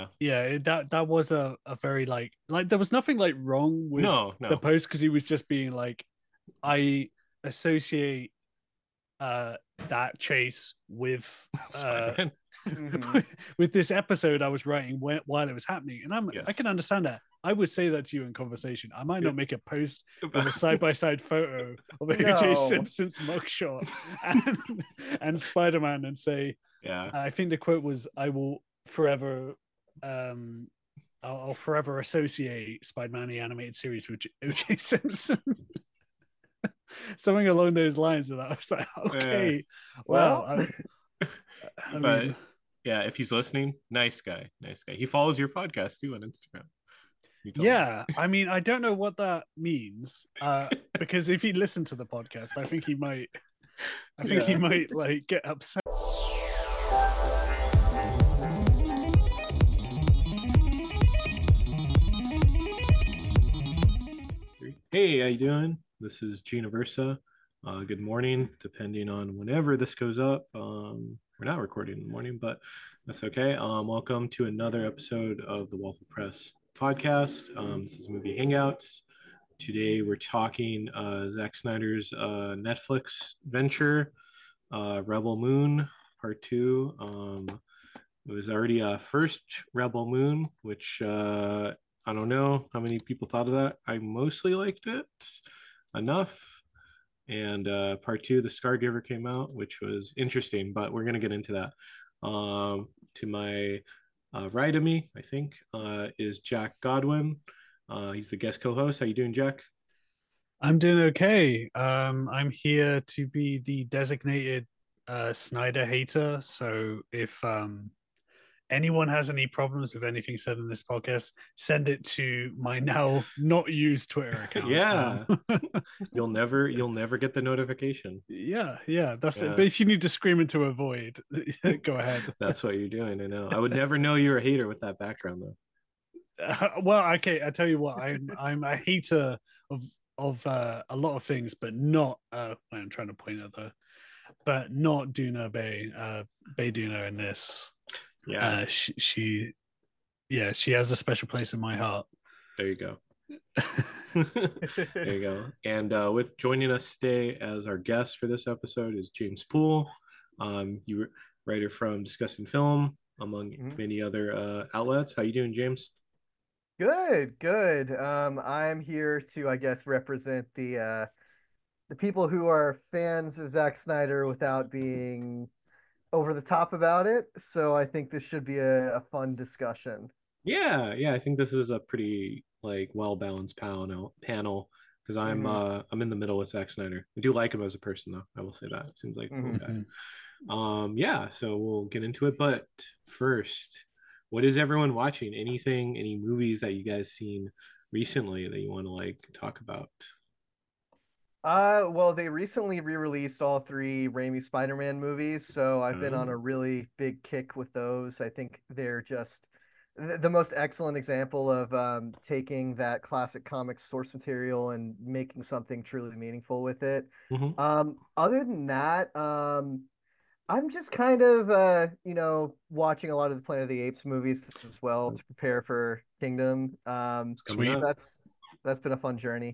yeah, that was a very like there was nothing like wrong with No, the no. post because he was just being like, I associate that chase with Spider-Man. Hmm. with this episode I was writing while it was happening, and I Yes. can understand that. I would say that to you in conversation. I might Yeah. not make a post with a side by side photo of OJ No. Simpson's mugshot and Spider Man and say, Yeah. I think the quote was, "I will forever." Um, I'll forever associate Spider-Man the animated series with OJ Simpson, something along those lines. And I was like, Uh, okay, wow. Well, I but mean, yeah, if he's listening, nice guy, nice guy. He follows your podcast too on Instagram. You told me. yeah. I mean, I don't know what that means. Because if he listened to the podcast, I think he might. I think he Yeah. might like get upset. Hey, how you doing? This is Gina Versa. Good morning, depending on whenever this goes up. We're not recording in the morning, but that's okay. Welcome to another episode of the Waffle Press podcast. This is Movie Hangouts. Today we're talking Zack Snyder's Netflix venture, Rebel Moon Part 2. It was already a first Rebel Moon, which I don't know how many people thought of that. I mostly liked it enough. And part two, The Scargiver came out, which was interesting, but we're going to get into that. To my right of me, I think, is Jack Godwin. He's the guest co-host. How you doing, Jack? I'm doing okay. I'm here to be the designated Snyder hater. So if anyone has any problems with anything said in this podcast, send it to my now not used Twitter account. Yeah. You'll never get the notification. Yeah, that's Yeah. it. But if you need to scream into a void, go ahead. That's what you're doing. I know. I would never know you're a hater with that background, though. Well, okay, I tell you what, I'm a hater of a lot of things, but not I'm trying to point at but not Duna Bay Duna in this. Yeah. She she has a special place in my heart. There you go. There you go. And with joining us today as our guest for this episode is James Poole. You writer from Discussing Film, among many other outlets. How you doing, James? good, good. I'm here to, I guess, represent the people who are fans of Zack Snyder without being over the top about it. So I think this should be a fun discussion. Yeah. I think this is a pretty like well balanced panel because Hmm. I'm in the middle with Zack Snyder. I do like him as a person, though. I will say that. Seems like a cool guy. Yeah, so we'll get into it. But first, what is everyone watching? Any movies that you guys seen recently that you want to like talk about? Well, they recently re-released all three Raimi Spider-Man movies, so I've been on a Oh, really big kick with those. I think they're just the most excellent example of taking that classic comic source material and making something truly meaningful with it. mhm. Other than that, I'm just kind of watching a lot of the Planet of the Apes movies as well to prepare for Kingdom. It's coming Sweet. up. That's been a fun journey.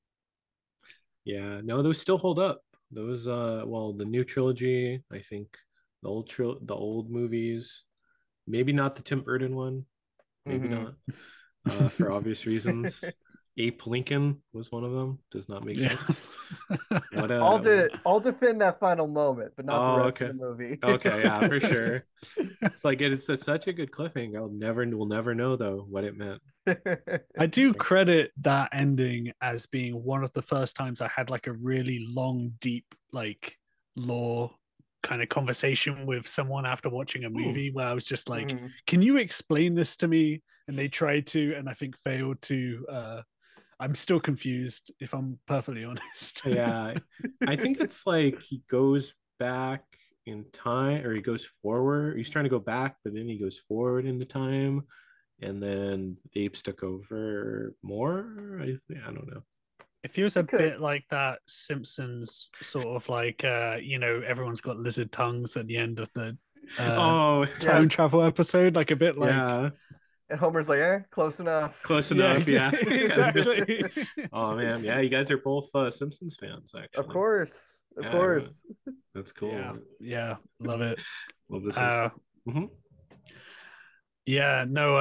Yeah, no, those still hold up. Those well, the new trilogy, I think the old movies, maybe not the Tim Burton one, maybe Hmm. not. For obvious reasons. Ape Lincoln was one of them. Does not make Yeah. sense. What I'll defend that final moment, but not the Oh, rest of okay. the movie. Okay, yeah, for sure. It's like it's such a good cliffhanger. We'll never know though what it meant. I do credit that ending as being one of the first times I had like a really long, deep, like lore kind of conversation with someone after watching a Hmm. movie where I was just like, Mhm. can you explain this to me? And they tried to, and I think failed to. I'm still confused, if I'm perfectly honest. Yeah, I think it's like he goes back in time, or he goes forward. He's trying to go back, but then he goes forward into time, and then the apes took over more. I don't know. It feels a It could. bit like that Simpsons sort of like everyone's got lizard tongues at the end of the Oh, time travel episode, like a bit like yeah, And Homer's like, close enough. close yeah, enough. Yeah, exactly. Oh man, yeah, you guys are both Simpsons fans, Of actually. course, of Yeah, course. that's Yeah, cool. yeah, love it. Love the Uh, Simpsons. Hmm. yeah, no,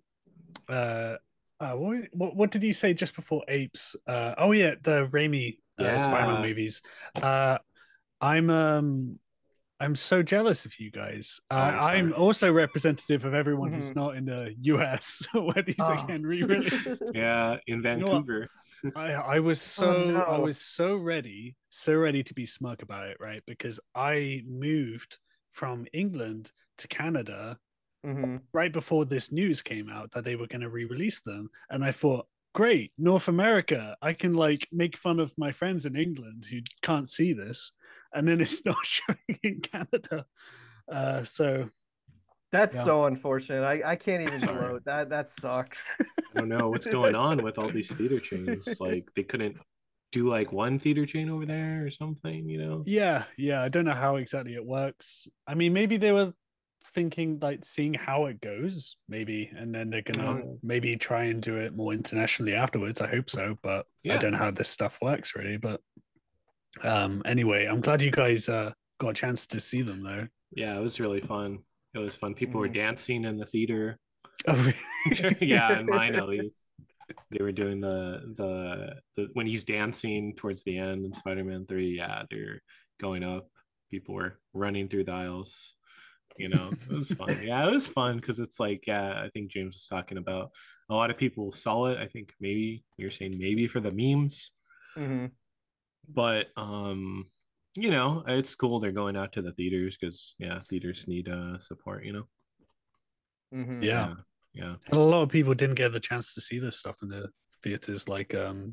what did you say just before Apes? Oh yeah, the Raimi Spider-Man Yeah. movies. I'm I'm so jealous of you guys. Oh, I'm sorry. also representative of everyone who's Mhm. not in the US where these are Oh. getting re-released. Yeah, in You know what? Vancouver. I was Oh, so I no. was so ready to be smug about it, right? Because I moved from England to Canada Mhm. right before this news came out that they were going to re-release them, and I thought, great, North America, I can like make fun of my friends in England who can't see this, and then it's not showing in Canada. So That's yeah. so unfortunate. I can't even Sorry. gloat. That sucks. I don't know what's going on with all these theater chains. Like they couldn't do like one theater chain over there or something, you know? Yeah, I don't know how exactly it works. I mean, maybe they were thinking like seeing how it goes, maybe, and then they're gonna Mhm. maybe try and do it more internationally afterwards. I hope so, but I Yeah. don't know how this stuff works really. But anyway, I'm glad you guys got a chance to see them though. Yeah, it was really fun. It was fun. People were Mhm. dancing in the theater. Oh, really? Yeah, in mine at least. They were doing the when he's dancing towards the end in Spider-Man 3, yeah, they're going up. People were running through the aisles. You know, it was fun. Yeah, it was fun because it's like, yeah, I think James was talking about a lot of people saw it. I think maybe you're saying maybe for the memes, Mhm. but you know, it's cool they're going out to the theaters because yeah, theaters need support, you know. Mhm. Yeah. Yeah, yeah. And a lot of people didn't get the chance to see this stuff in the theaters. Like,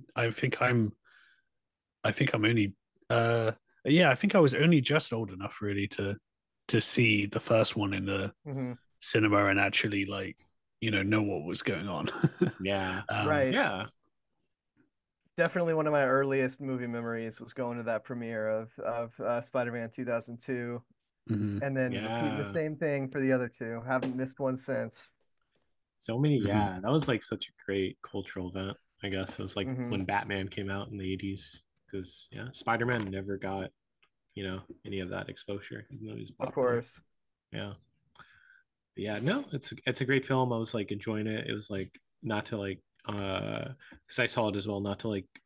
I think I'm only, uh, yeah, I think I was only just old enough really to see the first one in the Mhm. cinema and actually like, know what was going on. Yeah. Right. Yeah. Definitely one of my earliest movie memories was going to that premiere of Spider-Man 2002, Mhm, and then repeating the Yeah. same thing for the other two. Haven't missed one since. So many, mhm. yeah, that was like such a great cultural event, I guess. It was like Mhm. when Batman came out in the 80s. Because yeah, Spider-Man never got, you know, any of that exposure, even though he was Of popular. course. Yeah. But yeah, no, it's a great film. I was like enjoying it. It was like not to like because I saw it as well, not to like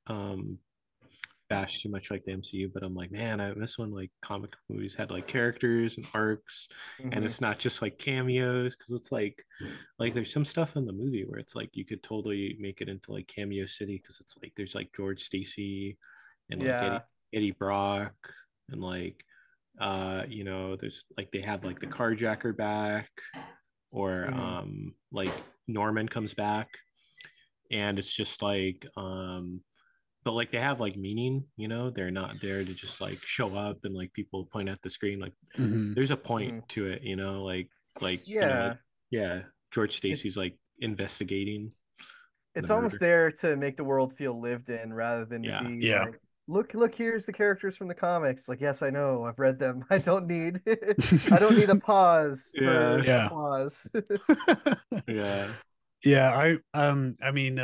bash too much like the MCU, but I'm like, man, I miss when like comic movies had like characters and arcs, and Mhm. it's not just like cameos. Because it's like there's some stuff in the movie where it's like you could totally make it into like cameo city because it's like there's like George Stacy and like Yeah. Eddie Brock and like you know there's like they have like the carjacker back or Mhm. like Norman comes back and it's just like but like they have like meaning, you know, they're not there to just like show up and like people point at the screen. Like Mhm. there's a point Mhm. to it, you know, like you know, Yeah. yeah, George It Stacy's like investigating the it's almost murder. there to make the world feel lived in rather than to Yeah, be Yeah. like, look, here's the characters from the comics. Like, yes, I know, I've read them. I don't need I don't need a pause yeah, for Yeah. applause. yeah. Yeah, I mean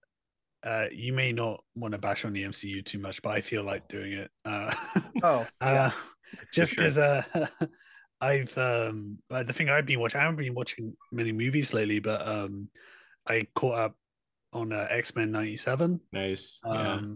you may not want to bash on the MCU too much, but I feel like doing it. Oh, Uh yeah. For just sure. because I've the thing I've been watching, I haven't been watching many movies lately, but I caught up on X-Men 97. Nice. Yeah. Um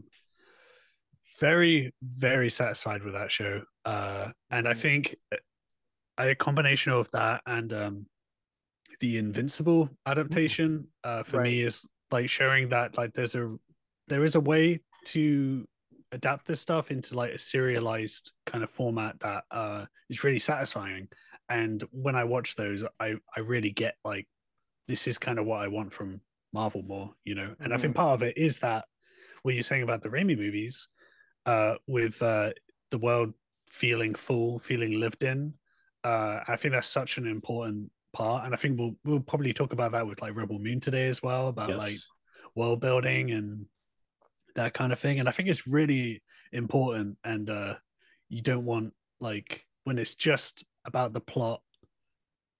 very, very satisfied with that show. And I Mhm. think a combination of that and the Invincible Mm, adaptation for Right. me is like showing that like there is a way to adapt this stuff into like a serialized kind of format that is really satisfying. And when I watch those, I really get like this is kind of what I want from Marvel more, you know. And I think Mhm. part of it is that what you're saying about the Raimi movies, with the world feeling full, feeling lived in. I think that's such an important part, and I think we'll probably talk about that with like Rebel Moon today as well, about like yes. world building and that kind of thing. And I think it's really important, and you don't want like when it's just about the plot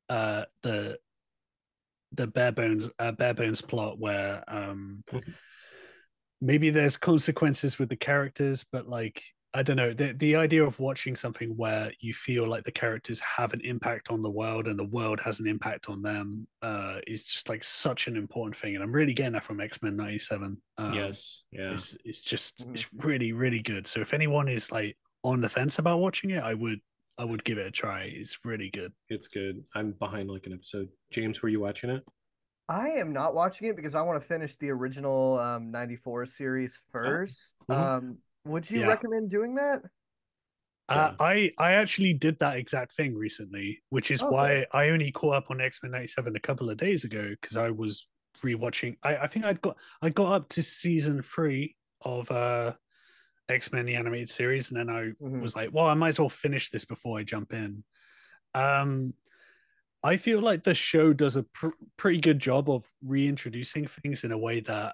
the bare bones plot where maybe there's consequences with the characters, but like I don't know, the idea of watching something where you feel like the characters have an impact on the world and the world has an impact on them is just like such an important thing. And I'm really getting that from X-Men 97. Yes, yeah, it's just it's really, really good. So if anyone is like on the fence about watching it, I would give it a try. It's really good. it's good. I'm behind like an episode. James, were you watching it? I am not watching it because I want to finish the original 94 series first. Would you Yeah. recommend doing that? Yeah. I actually did that exact thing recently, which is Okay. why I only caught up on X-Men 97 a couple of days ago because I was rewatching. I think I got up to season 3 of X-Men the animated series, and then I was like, well, I might as well finish this before I jump in. I feel like the show does a pretty good job of reintroducing things in a way that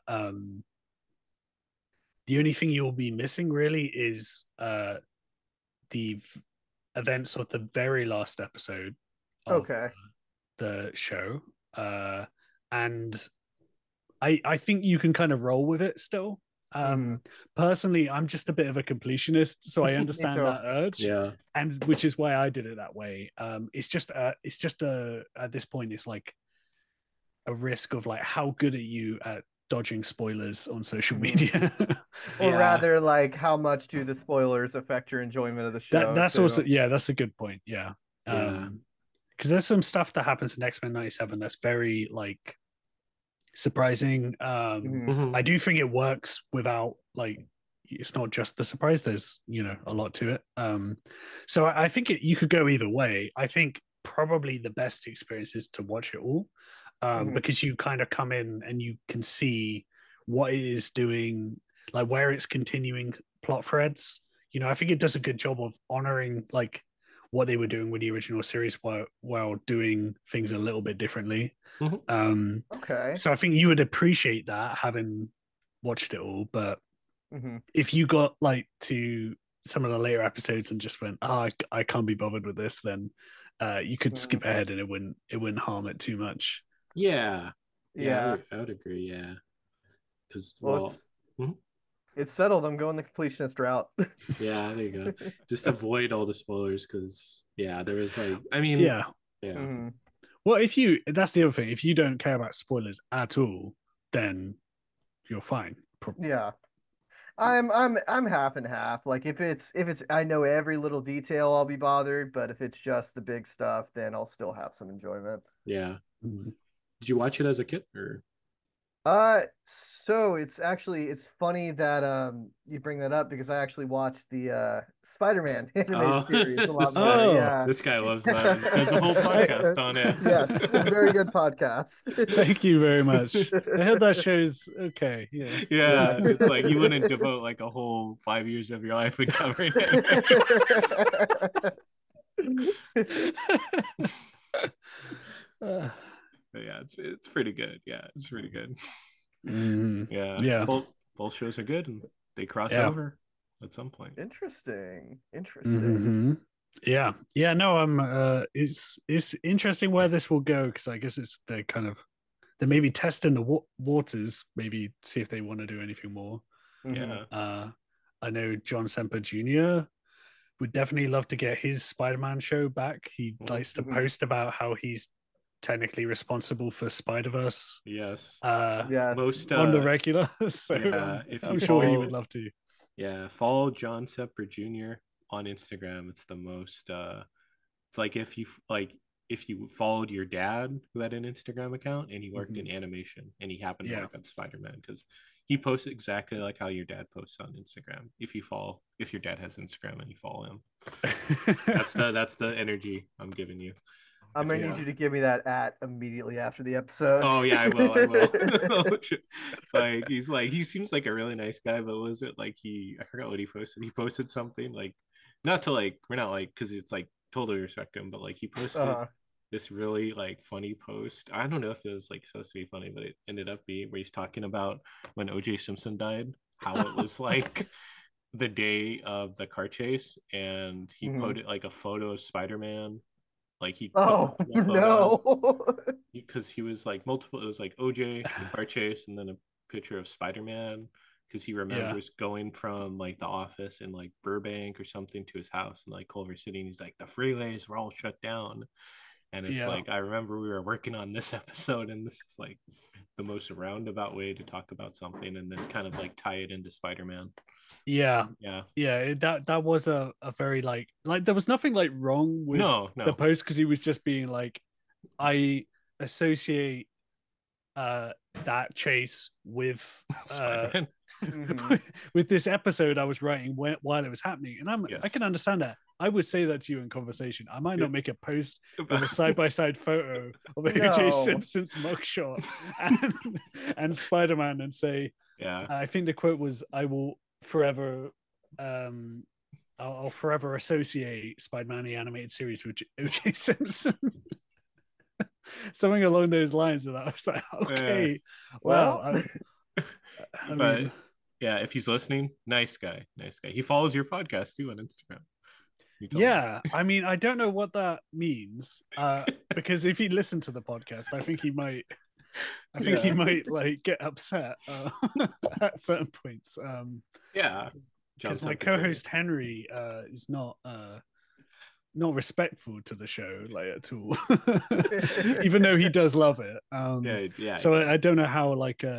the only thing you'll be missing really is the events of the very last episode of the show. And I think you can kind of roll with it still. Personally, I'm just a bit of a completionist, so I understand that urge. Yeah. And which is why I did it that way. It's just at this point, it's like a risk of like how good are you at dodging spoilers on social media. Or rather, like how much do the spoilers affect your enjoyment of the show? That's also that's a good point. Yeah. Yeah. Because there's some stuff that happens in X-Men 97 that's very like surprising. I do think it works without like it's not just the surprise. There's a lot to it. So I think you could go either way. I think probably the best experience is to watch it all, because you kind of come in and you can see what it is doing, like where it's continuing plot threads. I think it does a good job of honoring like what they were doing with the original series while doing things a little bit differently. Okay. So I think you would appreciate that having watched it all. But if you got like to some of the later episodes and just went, I can't be bothered with this, then you could skip ahead and it wouldn't harm it too much. Yeah. I would agree. Yeah. Because it's settled. I'm going the completionist route. Yeah, there you go. Just avoid all the spoilers because there was like Well, that's the other thing. If you don't care about spoilers at all, then you're fine. Yeah. I'm half and half. Like if it's I know every little detail, I'll be bothered, but if it's just the big stuff, then I'll still have some enjoyment. Yeah. Did you watch it as a kid or? So it's funny that you bring that up because I actually watched the Spider-Man animated series a lot more. Yeah. This guy loves that. There's a whole podcast on it. Yes, very good podcast. Thank you very much. I heard that show's okay. Yeah, it's like you wouldn't devote like a whole 5 years of your life to covering it. Yeah, it's pretty good. Yeah, it's pretty good. Yeah. Both shows are good and they cross over at some point. Interesting. Yeah. No, it's interesting where this will go because I guess they're maybe testing the waters, maybe see if they want to do anything more. I know John Semper Jr. would definitely love to get his Spider-Man show back. He likes to post about how he's technically responsible for Spider-Verse. Yes. Most on the regular. So I'm sure he would love to. Yeah, follow John Semper Jr. on Instagram. It's the most. It's like if you followed your dad who had an Instagram account and he worked in animation and he happened to work on Spider-Man because he posts exactly like how your dad posts on Instagram. If your dad has Instagram and you follow him, that's the energy I'm giving you. I'm gonna need you to give me that immediately after the episode. Oh yeah, I will. He seems like a really nice guy, but was it like I forgot what he posted. He posted something like, not to like, we're not like, because it's like totally respect him, but like he posted this really like funny post. I don't know if it was like supposed to be funny, but it ended up being where he's talking about when O.J. Simpson died, how it was like the day of the car chase, and he put like a photo of Spider-Man Like he Oh photos no. because he was like multiple. It was like OJ, the car chase, and then a picture of Spider-Man because he Yeah. remembers going from like the office in like Burbank or something to his house in like Culver City, and he's like, the freeways were all shut down. And it's Yeah. like, I remember we were working on this episode, and this is like the most roundabout way to talk about something and then kind of like tie it into Spider-Man. Yeah. Yeah. Yeah, that was a very like there was nothing like wrong with No, the no. post because he was just being like, I associate that chase with Spider-Man. Mhm. with this episode I was writing while it was happening, and I Yes. can understand that. I would say that to you in conversation. I might Yeah. not make a post with a side-by-side photo of OJ No. Simpson's mugshot and Spider-Man and say, Yeah. I think the quote was, "I will forever, I'll forever associate Spider-Man the animated series with OJ Simpson." Something along those lines. And I was like, okay, Well, wow. I But mean, yeah, if he's listening, nice guy. He follows your podcast too on Instagram. He told me. yeah. I mean, I don't know what that means. Because if he listened to the podcast, I think he might. I think he Yeah. might like get upset at certain points. Yeah. John Because my Semper Jr. co-host Henry is not respectful to the show like at all, even though he does love it. Yeah. So I don't know how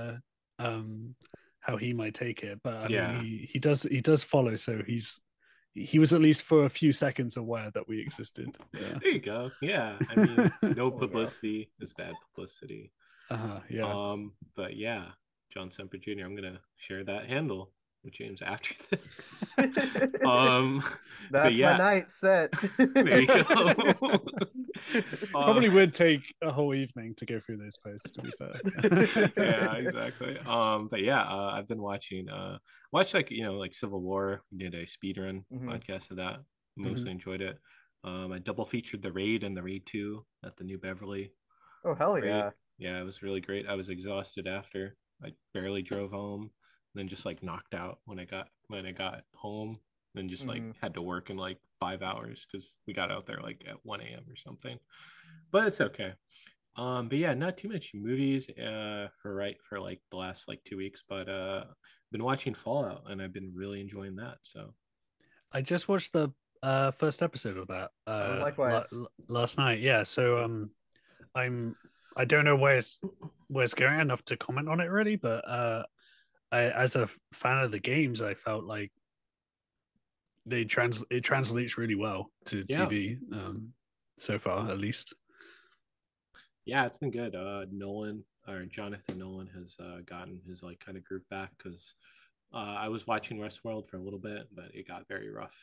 how he might take it, but I Yeah. mean he does follow, so he was at least for a few seconds aware that we existed. There you go. Yeah. I mean, no There we go. publicity is bad publicity. Yeah. But yeah, John Semper Jr. I'm gonna share that handle with James after this. That's yeah. my night set. There you go. Probably would take a whole evening to go through those posts, to be fair. Yeah, exactly. But yeah, I've been watching like like Civil War. We did a speedrun podcast of that. Mostly enjoyed it. I double featured The Raid and The Raid 2 at the New Beverly. Oh hell Raid. yeah. Yeah, it was really great. I was exhausted after. I barely drove home, then just like knocked out when I got home. Then just like had to work in like 5 hours because we got out there like at 1 a.m. or something. But it's okay. But yeah, not too much movies for like the last like 2 weeks, but been watching Fallout and I've been really enjoying that. So I just watched the first episode of that likewise. last night. Yeah, so I don't know where it's going enough to comment on it really, but as a fan of the games, I felt like it translates really well to TV so far, at least. Yeah, it's been good. Jonathan Nolan has gotten his like kind of groove back because I was watching Westworld for a little bit, but it got very rough.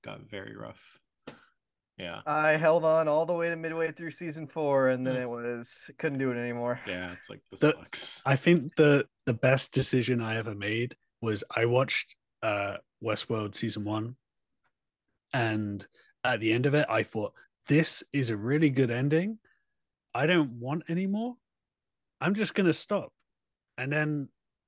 Yeah. I held on all the way to midway through season 4, and then couldn't do it anymore. Yeah, it's like this sucks. I think the best decision I ever made was I watched Westworld season 1, and at the end of it, I thought, this is a really good ending. I don't want any more. I'm just gonna stop. And then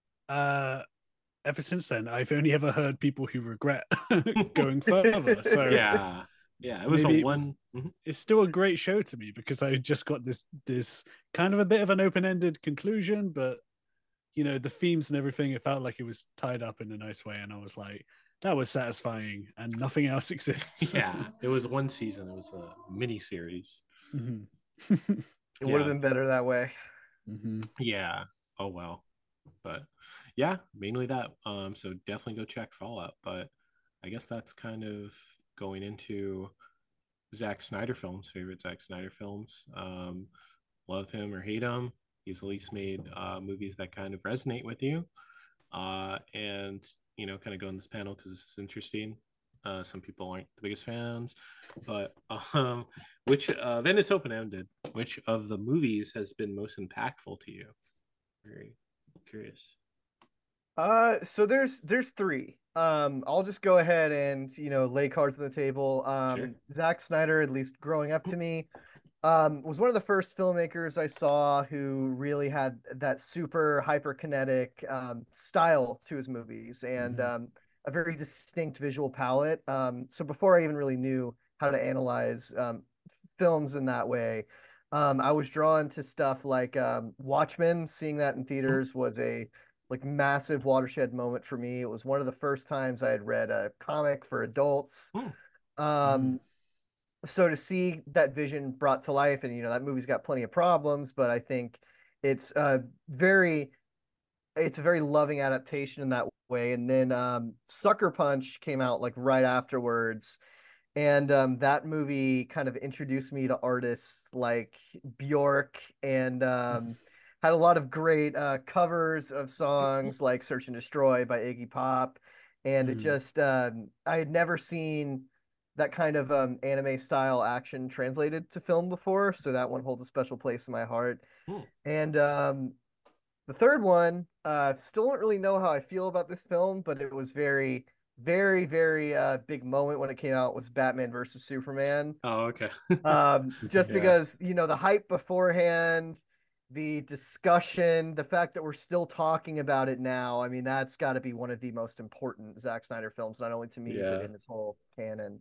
ever since then, I've only ever heard people who regret going further. So yeah, it was It's still a great show to me because I just got this kind of a bit of an open-ended conclusion, but the themes and everything, it felt like it was tied up in a nice way, and I was like, that was satisfying, and nothing else exists. Yeah, it was one season. It was a mini series. It would have been better that way. Yeah. Oh well. But yeah, mainly that. So definitely go check Fallout. But I guess that's kind of going into Zack Snyder films. Favorite Zack Snyder films. Love him or hate him. He's at least made movies that kind of resonate with you. And kind of go on this panel because this is interesting. Some people aren't the biggest fans, but which then it's open-ended. Which of the movies has been most impactful to you? Very curious. So there's 3. I'll just go ahead and lay cards on the table. Sure. Zack Snyder, at least growing up to me, was one of the first filmmakers I saw who really had that super hyperkinetic style to his movies and a very distinct visual palette. So before I even really knew how to analyze films in that way. I was drawn to stuff like Watchmen. Seeing that in theaters was a like massive watershed moment for me. It was one of the first times I had read a comic for adults. Hmm. Um, so to see that vision brought to life, and that movie's got plenty of problems, but I think it's very it's a very loving adaptation in that way. And then Sucker Punch came out like right afterwards, and that movie kind of introduced me to artists like Bjork, and had a lot of great covers of songs like Search and Destroy by Iggy Pop. And it Mm. just, I had never seen that kind of anime style action translated to film before. So that one holds a special place in my heart. Hmm. And the third one, still don't really know how I feel about this film, but it was very, very, very big moment when it came out was Batman versus Superman. Oh, okay. Just Yeah. because, the hype beforehand, the discussion, the fact that we're still talking about it now, I mean, that's got to be one of the most important Zack Snyder films, not only to me, but Yeah. in this whole canon.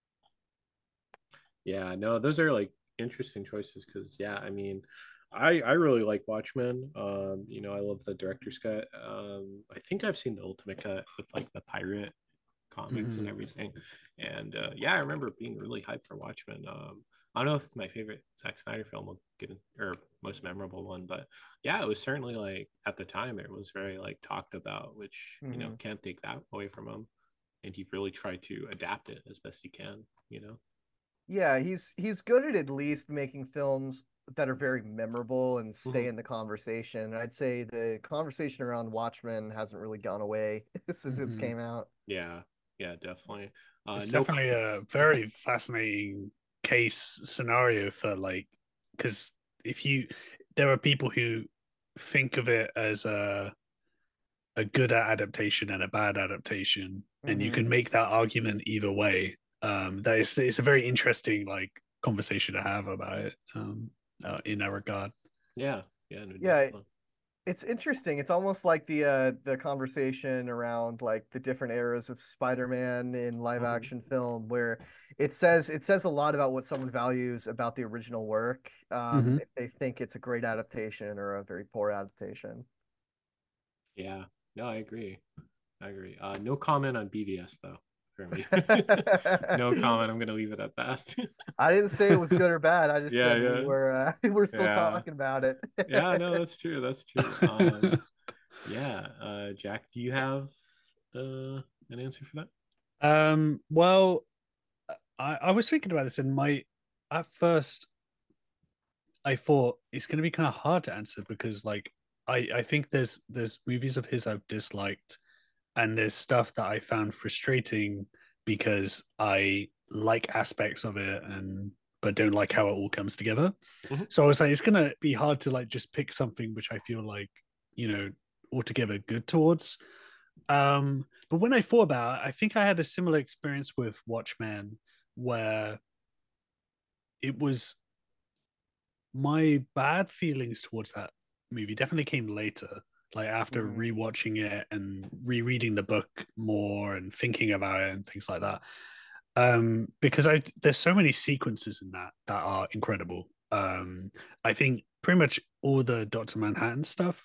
Yeah, no, those are like interesting choices because yeah, I mean, I really like Watchmen. I love the director's cut. I think I've seen the ultimate cut with like the pirate comics and Mhm. everything. And yeah, I remember being really hyped for Watchmen. I don't know if it's my favorite Zack Snyder film, or most memorable one, but yeah, it was certainly like at the time it was very like talked about, which Hmm. can't take that away from him. And he really tried to adapt it as best he can. Yeah, he's good at least making films that are very memorable and stay Mhm. in the conversation. I'd say the conversation around Watchmen hasn't really gone away since it's Mhm. came out. Yeah, yeah, definitely. It's No, definitely a very fascinating case scenario for like, because if you, there are people who think of it as a good adaptation and a bad adaptation, and you Hmm. can make that argument either way. That is, it's a very interesting like conversation to have about it. In that regard. yeah, yeah, no, Yeah, definitely. it's interesting. It's almost like the conversation around like the different eras of Spider-Man in live Hmm. action film, where it says a lot about what someone values about the original work, Mm-hmm. if they think it's a great adaptation or a very poor adaptation. Yeah, no, I agree. I agree. No comment on BVS though for me. No comment. I'm gonna leave it at that. I didn't say it was good or bad. I just Yeah, said we yeah, were we're still yeah, talking about it. yeah. No, that's true. That's true. Yeah. Jack, do you have an answer for that? Well, I was thinking about this, and my at first I thought it's going to be kind of hard to answer because like I think there's movies of his I've disliked, and there's stuff that I found frustrating because I like aspects of it and but don't like how it all comes together. Hmm. So I was like, it's gonna be hard to like just pick something which I feel like altogether good towards. But when I thought about it, I think I had a similar experience with Watchmen, where it was my bad feelings towards that movie definitely came later, like after Mhm. rewatching it and rereading the book more and thinking about it and things like that. Because there's so many sequences in that are incredible. I think pretty much all the Dr. Manhattan stuff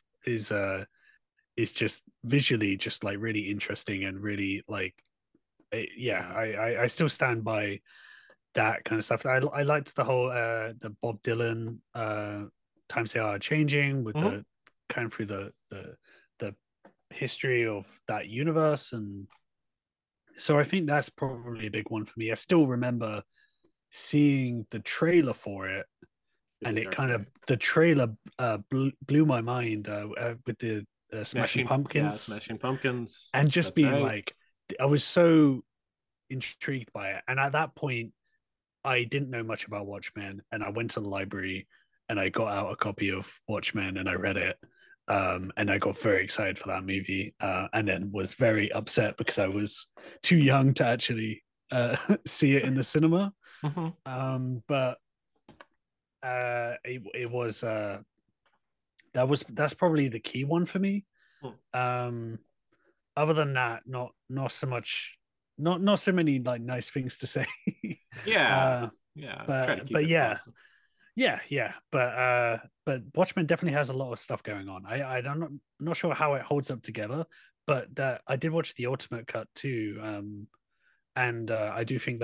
is just visually just like really interesting and really like yeah, Yeah. I still stand by that kind of stuff. I liked the whole the Bob Dylan times they are changing with Hmm. the kind of through the history of that universe, and so I think that's probably a big one for me. I still remember seeing the trailer for it, In and the it Dark kind of Knight. the trailer blew my mind with the Smashing Yeah, Pumpkins, Smashing Pumpkins. and just That's being right. like, I was so intrigued by it, and at that point I didn't know much about Watchmen, and I went to the library and I got out a copy of Watchmen and I read it. And I got very excited for that movie, and then was very upset because I was too young to actually see it in the cinema. Hmm. But it was that's probably the key one for me. Um, Other than that, not so much, not so many like nice things to say. Yeah. uh, Yeah, try to but keep it yeah, positive. yeah. But Watchmen definitely has a lot of stuff going on. I'm not sure how it holds up together, but that I did watch the Ultimate Cut too, and I do think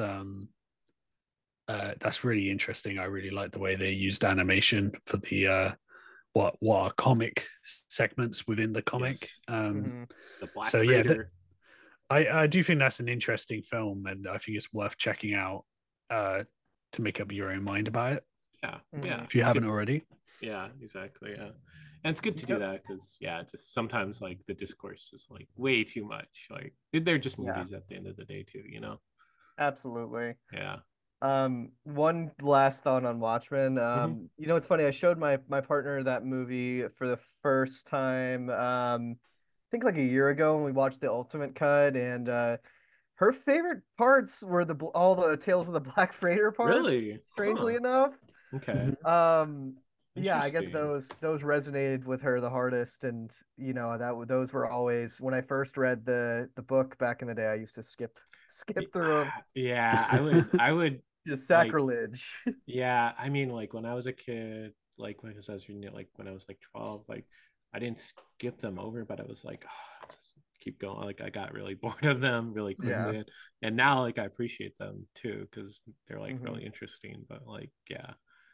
that's really interesting. I really like the way they used animation for the what are comic segments within the comic. Yes, Hmm. the Black So yeah, Freighter. I do think that's an interesting film, and I think it's worth checking out uh, to make up your own mind about it Yeah, Hmm. yeah, if you it's haven't good. already. Yeah, exactly. Yeah, and it's good to do Yep. that because yeah, just sometimes like the discourse is like way too much. Like they're just Yeah, movies at the end of the day too. You know? absolutely. Yeah. One last thought on Watchmen. Hmm. It's funny. I showed my partner that movie for the first time. I think like a year ago when we watched the Ultimate Cut, and her favorite parts were all the Tales of the Black Freighter parts. Really? Strangely Huh. enough. Okay. Mhm. Um, yeah, I guess Interesting. those resonated with her the hardest, and those were always when I first read the book back in the day. I used to skip through them, Yeah, I would just like sacrilege. yeah, I mean like when I was a kid, like when I was reading it, like when I was like 12, like I didn't skip them over, but I was like, oh, just keep going. Like I got really bored of them really Yeah. quickly. And now like I appreciate them too because they're like Hmm. really interesting. But like yeah.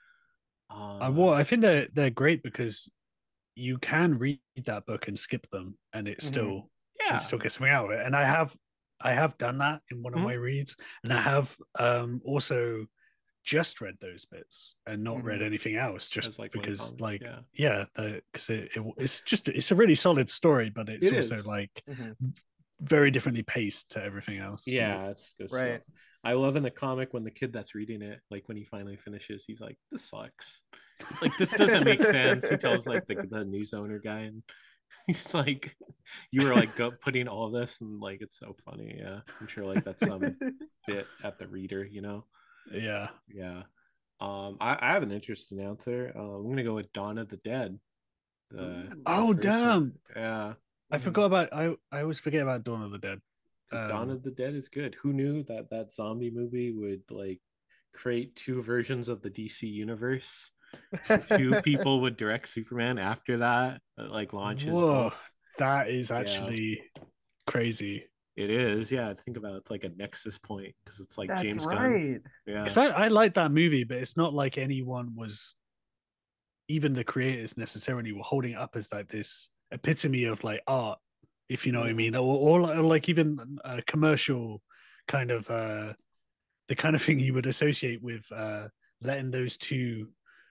Well, I think they're great because you can read that book and skip them, and Hmm. it Yeah. still gets something out of it. And I have done that in one of Mhm. my reads, and I have also just read those bits and not read Hmm. anything else, just As like one because comic. like Yeah. yeah, because it's a really solid story, but it's It also is. like Hmm. very differently paced to everything else. Yeah, it's good Right. stuff. I love in the comic when the kid that's reading it, like when he finally finishes, he's like, "This sucks." He's like, "This doesn't make sense." He tells like the news owner guy, and he's like, "You were like putting all this, and like it's so funny." Yeah, I'm sure like that's some bit at the reader, you know. Yeah. Yeah. I have an interesting answer. I'm gonna go with Dawn of the Dead, the Oh first one. damn! Yeah, I Hmm. forgot about I always forget about Dawn of the Dead. because Dawn of the Dead is good. Who knew that that zombie movie would like create two versions of the DC universe? Two people would direct Superman after that, like launches Whoa, both. that is Yeah, actually crazy. it is. Yeah, think about it. It's like a nexus point because it's like That's James Gunn. right. Yeah, Because I like that movie, but it's not like anyone was, even the creators necessarily were holding it up as like this epitome of like art, if you know what I Hmm. mean, or like even a commercial kind of the kind of thing you would associate with letting those two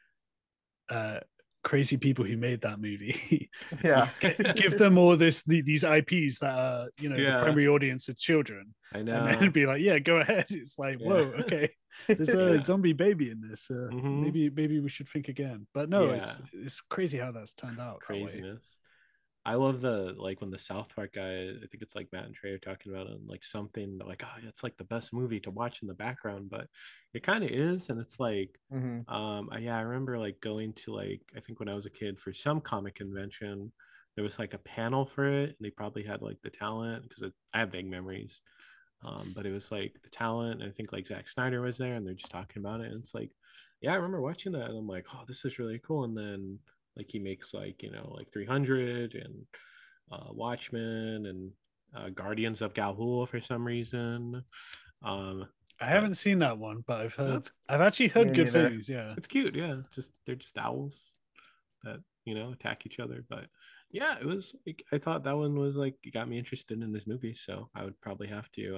uh, crazy people who made that movie Yeah. give them all these IPs that are the yeah. primary audience are children, I and then know. be like, yeah, go ahead. It's like, Yeah, whoa, okay, there's a yeah. zombie baby in this. Mm-hmm. Maybe we should think again. But no, Yeah, it's crazy how that's turned out that way. craziness. I love the like when the South Park guy, I think it's like Matt and Trey are talking about it, and like something like, oh, it's like the best movie to watch in the background, but it kind of is, and it's like, Hmm. yeah, I remember like going to like I think when I was a kid for some comic convention, there was like a panel for it, and they probably had like the talent because I have vague memories, but it was like the talent, and I think like Zack Snyder was there, and they're just talking about it, and it's like, yeah, I remember watching that, and I'm like, oh, this is really cool, and then like he makes like like 300 and Watchmen and Guardians of Galhul for some reason. Um, I but haven't seen that one, but that's I've actually heard Me good neither. things. Yeah. it's cute, yeah. Just they're just owls that attack each other. But yeah, it was. Like, I thought that one was like it got me interested in this movie, so I would probably have to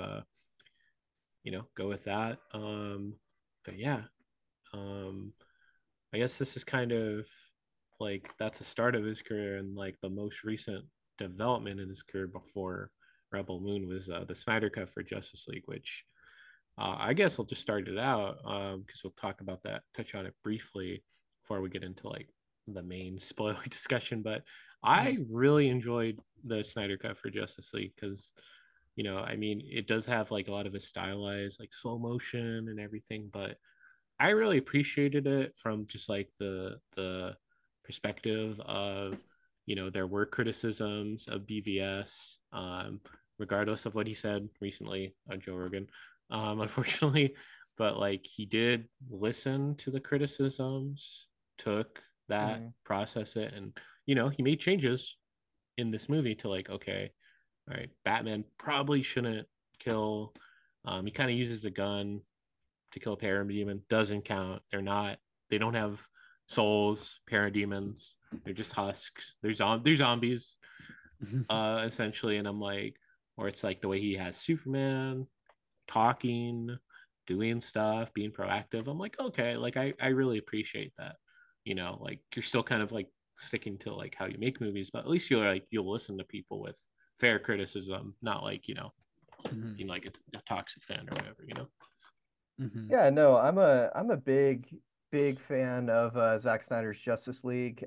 go with that. But yeah, um, I guess this is kind of like that's the start of his career and like the most recent development in his career before Rebel Moon was the Snyder Cut for Justice League, which I guess I'll just start it out because we'll talk about that, touch on it briefly before we get into like the main spoiler discussion. But Hmm. I really enjoyed the Snyder Cut for Justice League because I mean, it does have like a lot of his stylized like slow motion and everything, but I really appreciated it from just like the perspective of there were criticisms of BVS, regardless of what he said recently on Joe Rogan. Unfortunately, but like he did listen to the criticisms, took that, process it, and he made changes in this movie to like, okay, all right, Batman probably shouldn't kill. He kind of uses a gun to kill parademon. Doesn't count. They don't have souls. Parademons. They're just husks. They're zombies, essentially. And I'm like, or it's like the way he has Superman talking, doing stuff, being proactive. I'm like, okay, like I really appreciate that. Like you're still kind of like sticking to like how you make movies, but at least you'll listen to people with fair criticism, not like being like a toxic fan or whatever. Yeah, no, I'm a big fan of Zack Snyder's Justice League.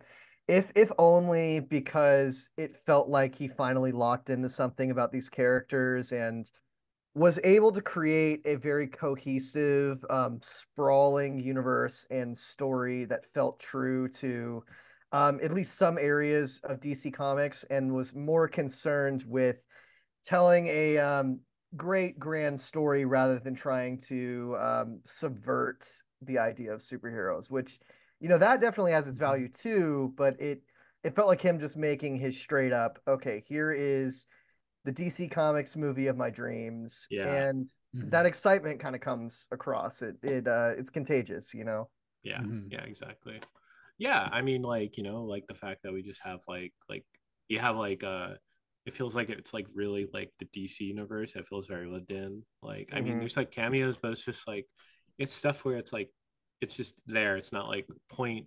If only because it felt like he finally locked into something about these characters and was able to create a very cohesive, sprawling universe and story that felt true to at least some areas of DC Comics and was more concerned with telling a great grand story rather than trying to subvert the idea of superheroes, which that definitely has its value too, but it felt like him just making his straight up, okay, here is the DC Comics movie of my dreams, Yeah. and that excitement kind of comes across. It's contagious. Yeah, yeah, exactly. Yeah, I mean, like like the fact that we just have like you have like it feels like it's like really like the DC universe. It feels very lived in. Like I mean, there's like cameos, but it's just like it's stuff where it's like it's just there. It's not like point.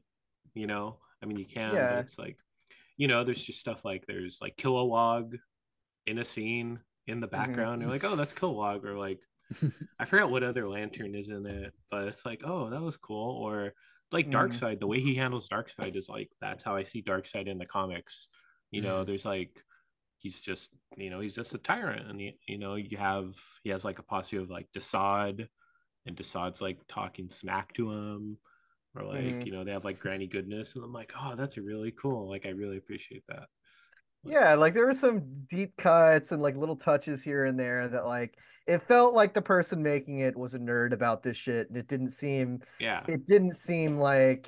I mean, you can, but Yeah. it's like there's just stuff like there's like Kilowog in a scene in the background. You're like, oh, that's Kilowog, or like I forgot what other Lantern is in it, but it's like, oh, that was cool. Or like Darkseid, the way he handles Darkseid is like that's how I see Darkseid in the comics. There's like he's just he's just a tyrant, and he has like a posse of like Desaad, and Desaad's like talking smack to him, or like they have like Granny Goodness, and I'm like, oh, that's really cool. Like I really appreciate that. Yeah, like there were some deep cuts and like little touches here and there that like it felt like the person making it was a nerd about this shit, and Yeah, it didn't seem like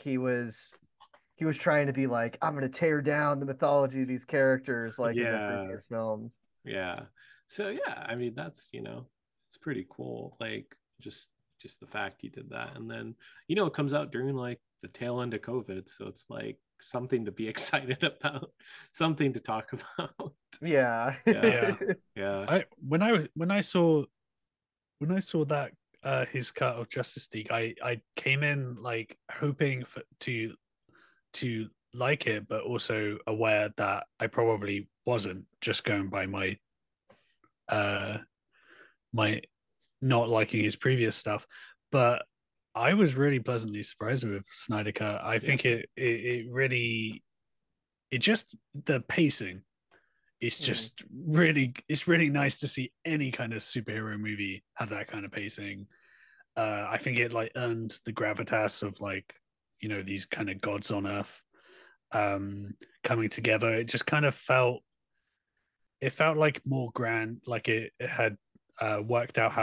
he was trying to be like, I'm gonna tear down the mythology of these characters like in the yeah, previous films. yeah. So yeah, I mean that's it's pretty cool. Like just the fact he did that, and then it comes out during like the tail end of COVID, so it's like something to be excited about, something to talk about. Yeah. Yeah, yeah, When I saw that his cut of Justice League, I came in like hoping to like it, but also aware that I probably wasn't, just going by uh my not liking his previous stuff. But I was really pleasantly surprised with Snyder Cut. I think it really, it just, the pacing, it's just it's really nice to see any kind of superhero movie have that kind of pacing. I think it like earned the gravitas of like these kind of gods on earth coming together. It just kind of felt like more grand, like it had worked out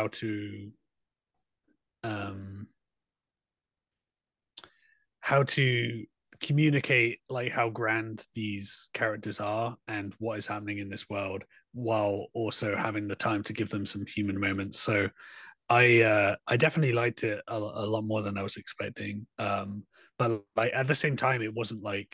um, how to communicate like how grand these characters are and what is happening in this world, while also having the time to give them some human moments. So I definitely liked it a lot more than I was expecting. But like at the same time, it wasn't like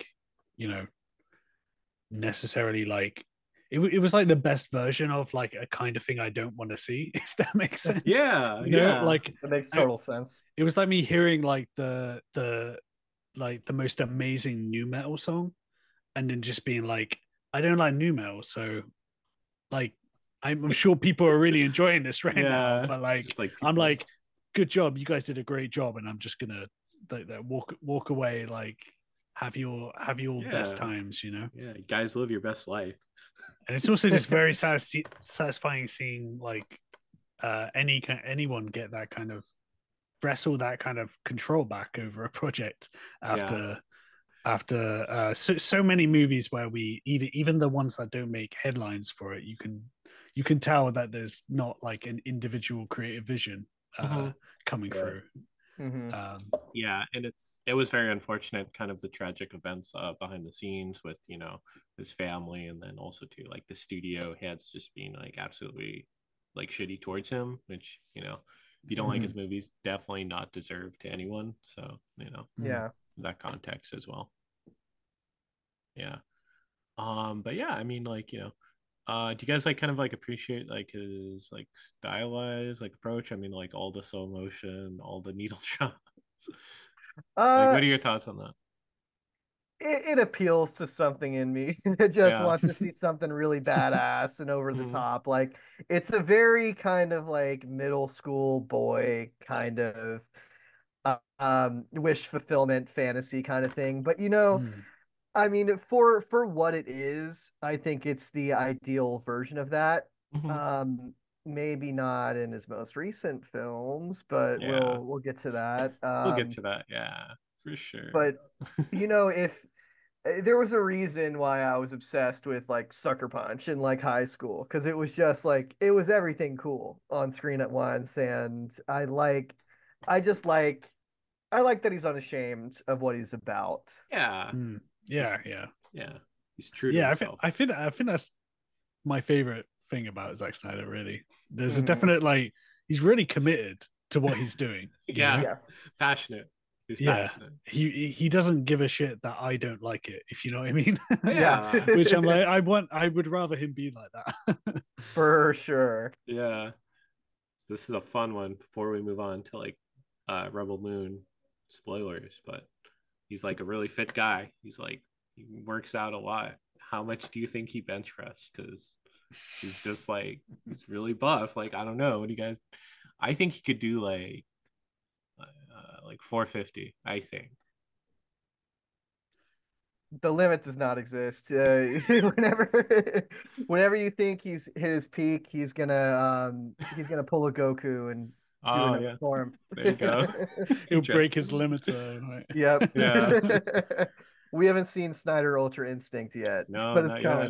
necessarily like it was like the best version of like a kind of thing I don't want to see, if that makes sense. yeah, yeah. Like That makes total sense. it was like me hearing like the like the most amazing new metal song, and then just being like, I don't like new metal, so like I'm sure people are really enjoying this right now, but like I'm like, good job, you guys did a great job, and I'm just gonna like walk away, like have your best times. Yeah, guys, live your best life. And it's also just very satisfying seeing like anyone get that kind of wrestle that kind of control back over a project after so many movies where we even the ones that don't make headlines for it, you can tell that there's not like an individual creative vision Mhm. coming Yeah. through. Mhm. Yeah, and it was very unfortunate, kind of the tragic events behind the scenes with his family, and then also too like the studio heads just being like absolutely like shitty towards him, which if you don't like Mhm. his movies, definitely not deserved to anyone. So Yeah. that context as well. Yeah. But yeah, I mean, like, do you guys like kind of like appreciate like his like stylized like approach? I mean, like all the slow motion, all the needle shots. Like, Uh, what are your thoughts on that? it appeals to something in me. It just Yeah. wants to see something really badass and over the Mhm. top. Like it's a very kind of like middle school boy kind of wish fulfillment fantasy kind of thing. But Mm. I mean, for what it is, I think it's the ideal version of that. Mhm. Um, Maybe not in his most recent films, but Yeah. we'll get to that. We'll get to that. Yeah, for sure. But if there was a reason why I was obsessed with like Sucker Punch in like high school, because it was just like it was everything cool on screen at once, and I just I like that he's unashamed of what he's about. Yeah. Mm. He's, Yeah, yeah, yeah. He's true to yeah. himself. I think that's my favorite thing about Zack Snyder. Really, there's a Mhm. definite like he's really committed to what he's doing. You Yeah. know, Yes. Passionate. He's yeah. passionate. He doesn't give a shit that I don't like it. If you know what I mean. Yeah. Yeah. Which I'm like, I would rather him be like that. For sure. Yeah. So this is a fun one before we move on to like Rebel Moon spoilers, but he's like a really fit guy. He's like he works out a lot. How much do you think he bench press? Because he's just like he's really buff. Like I don't know. What do you guys? I think he could do like 450. I think. The limit does not exist. Whenever you think he's hit his peak, he's gonna pull a Goku and do Oh another yeah, form. there you go. He'll Jet- break his limiter. Right? Yep. yeah. We haven't seen Snyder Ultra Instinct yet, No, but it's not yet. coming.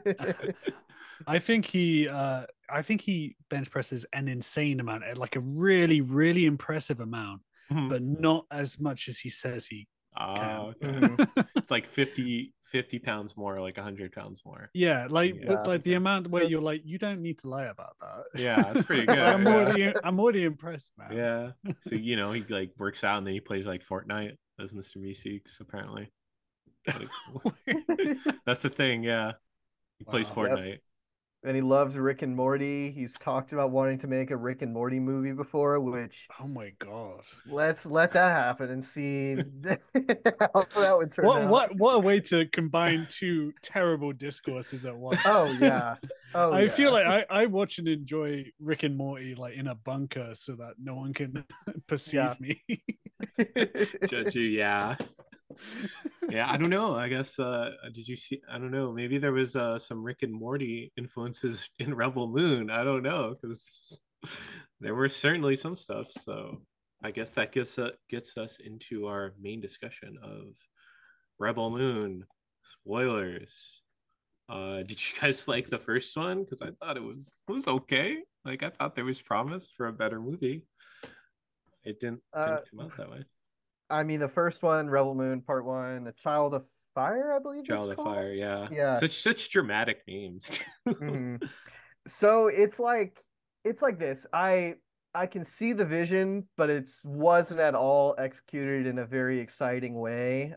I think he bench presses an insane amount, like a really, really impressive amount, Mhm. but not as much as he says he Oh, can. okay. Mhm. It's like 50 pounds more, like 100 pounds more. Yeah, like Yeah. but like the Okay. amount where you're like, you don't need to lie about that. Yeah, it's pretty Like, good. Yeah. I'm already impressed, man. Yeah. So he like works out and then he plays like Fortnite as Mr. Meeseeks, apparently. Like, that's a thing, yeah. He plays Wow. Yep. Fortnite. And he loves Rick and Morty. He's talked about wanting to make a Rick and Morty movie before, which Oh my god. let's let that happen and see how that would turn out. What a way to combine two terrible discourses at once. Oh yeah. Oh I feel yeah. like I watch and enjoy Rick and Morty like in a bunker so that no one can perceive me. Judge you, yeah. Yeah, I don't know. I guess did you see I don't know, maybe there was some Rick and Morty influences in Rebel Moon. I don't know, because there were certainly some stuff. So I guess that gets us into our main discussion of Rebel Moon. Spoilers. Did you guys like the first one? Because I thought it was okay. Like I thought there was promise for a better movie. It didn't Uh, come out that way. I mean, the first one, Rebel Moon Part One, A Child of Fire, I believe it's Child of called. Fire, yeah. Yeah. Such dramatic names. Mhm. So it's like this. I can see the vision, but it wasn't at all executed in a very exciting way.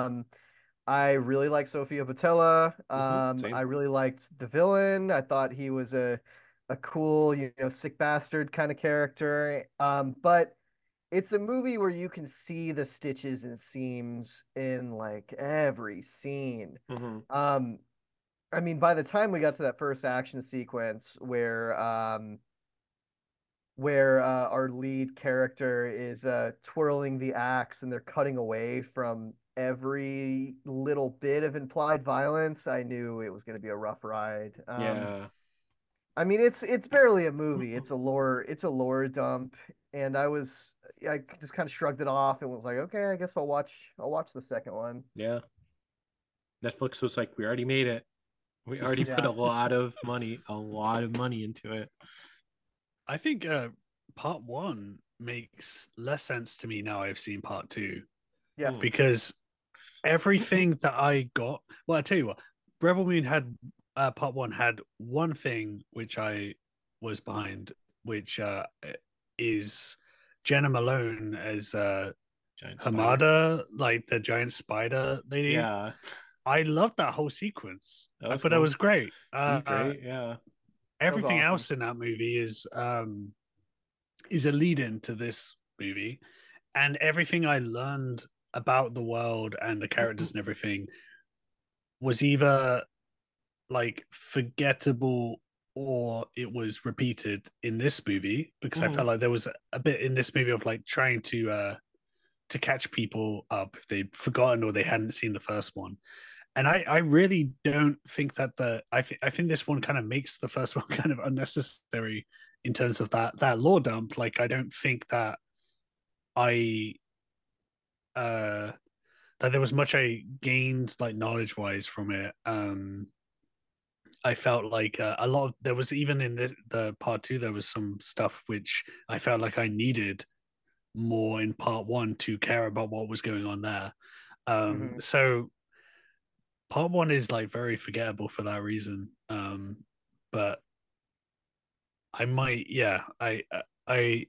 I really like Sofia Boutella. I Same. really liked the villain. I thought he was a cool, sick bastard kind of character. But it's a movie where you can see the stitches and seams in like every scene. hmm Um, I mean, by the time we got to that first action sequence where our lead character is twirling the axe and they're cutting away from every little bit of implied violence, I knew it was going to be a rough ride. Yeah. I mean, it's barely a movie. It's a lore dump, and I just kind of shrugged it off and was like, okay, I guess I'll watch the second one. Yeah. Netflix was like, we already made it. We already put Yeah. a lot of money into it. I think part one makes less sense to me now I've seen part two, Yes. because everything that I got, well, I tell you what, Rebel Moon had part one had one thing which I was behind, which is Jenna Malone as Giant spider. Hamada, like the giant spider lady. Yeah, I loved that whole sequence. That I was thought that cool. was great. she's great. Yeah, Everything awesome. else in that movie is a lead-in to this movie, and everything I learned about the world and the characters and everything was either like forgettable or it was repeated in this movie, because I Mhm. felt like there was a bit in this movie of like trying to catch people up if they'd forgotten or they hadn't seen the first one. And I really don't think that I think this one kind of makes the first one kind of unnecessary in terms of that lore dump. Like I don't think that I that there was much I gained like knowledge wise from it. I felt like a lot of there was, even in the part two, there was some stuff which I felt like I needed more in part one to care about what was going on there. Mhm. So part one is like very forgettable for that reason. But I might, yeah, I,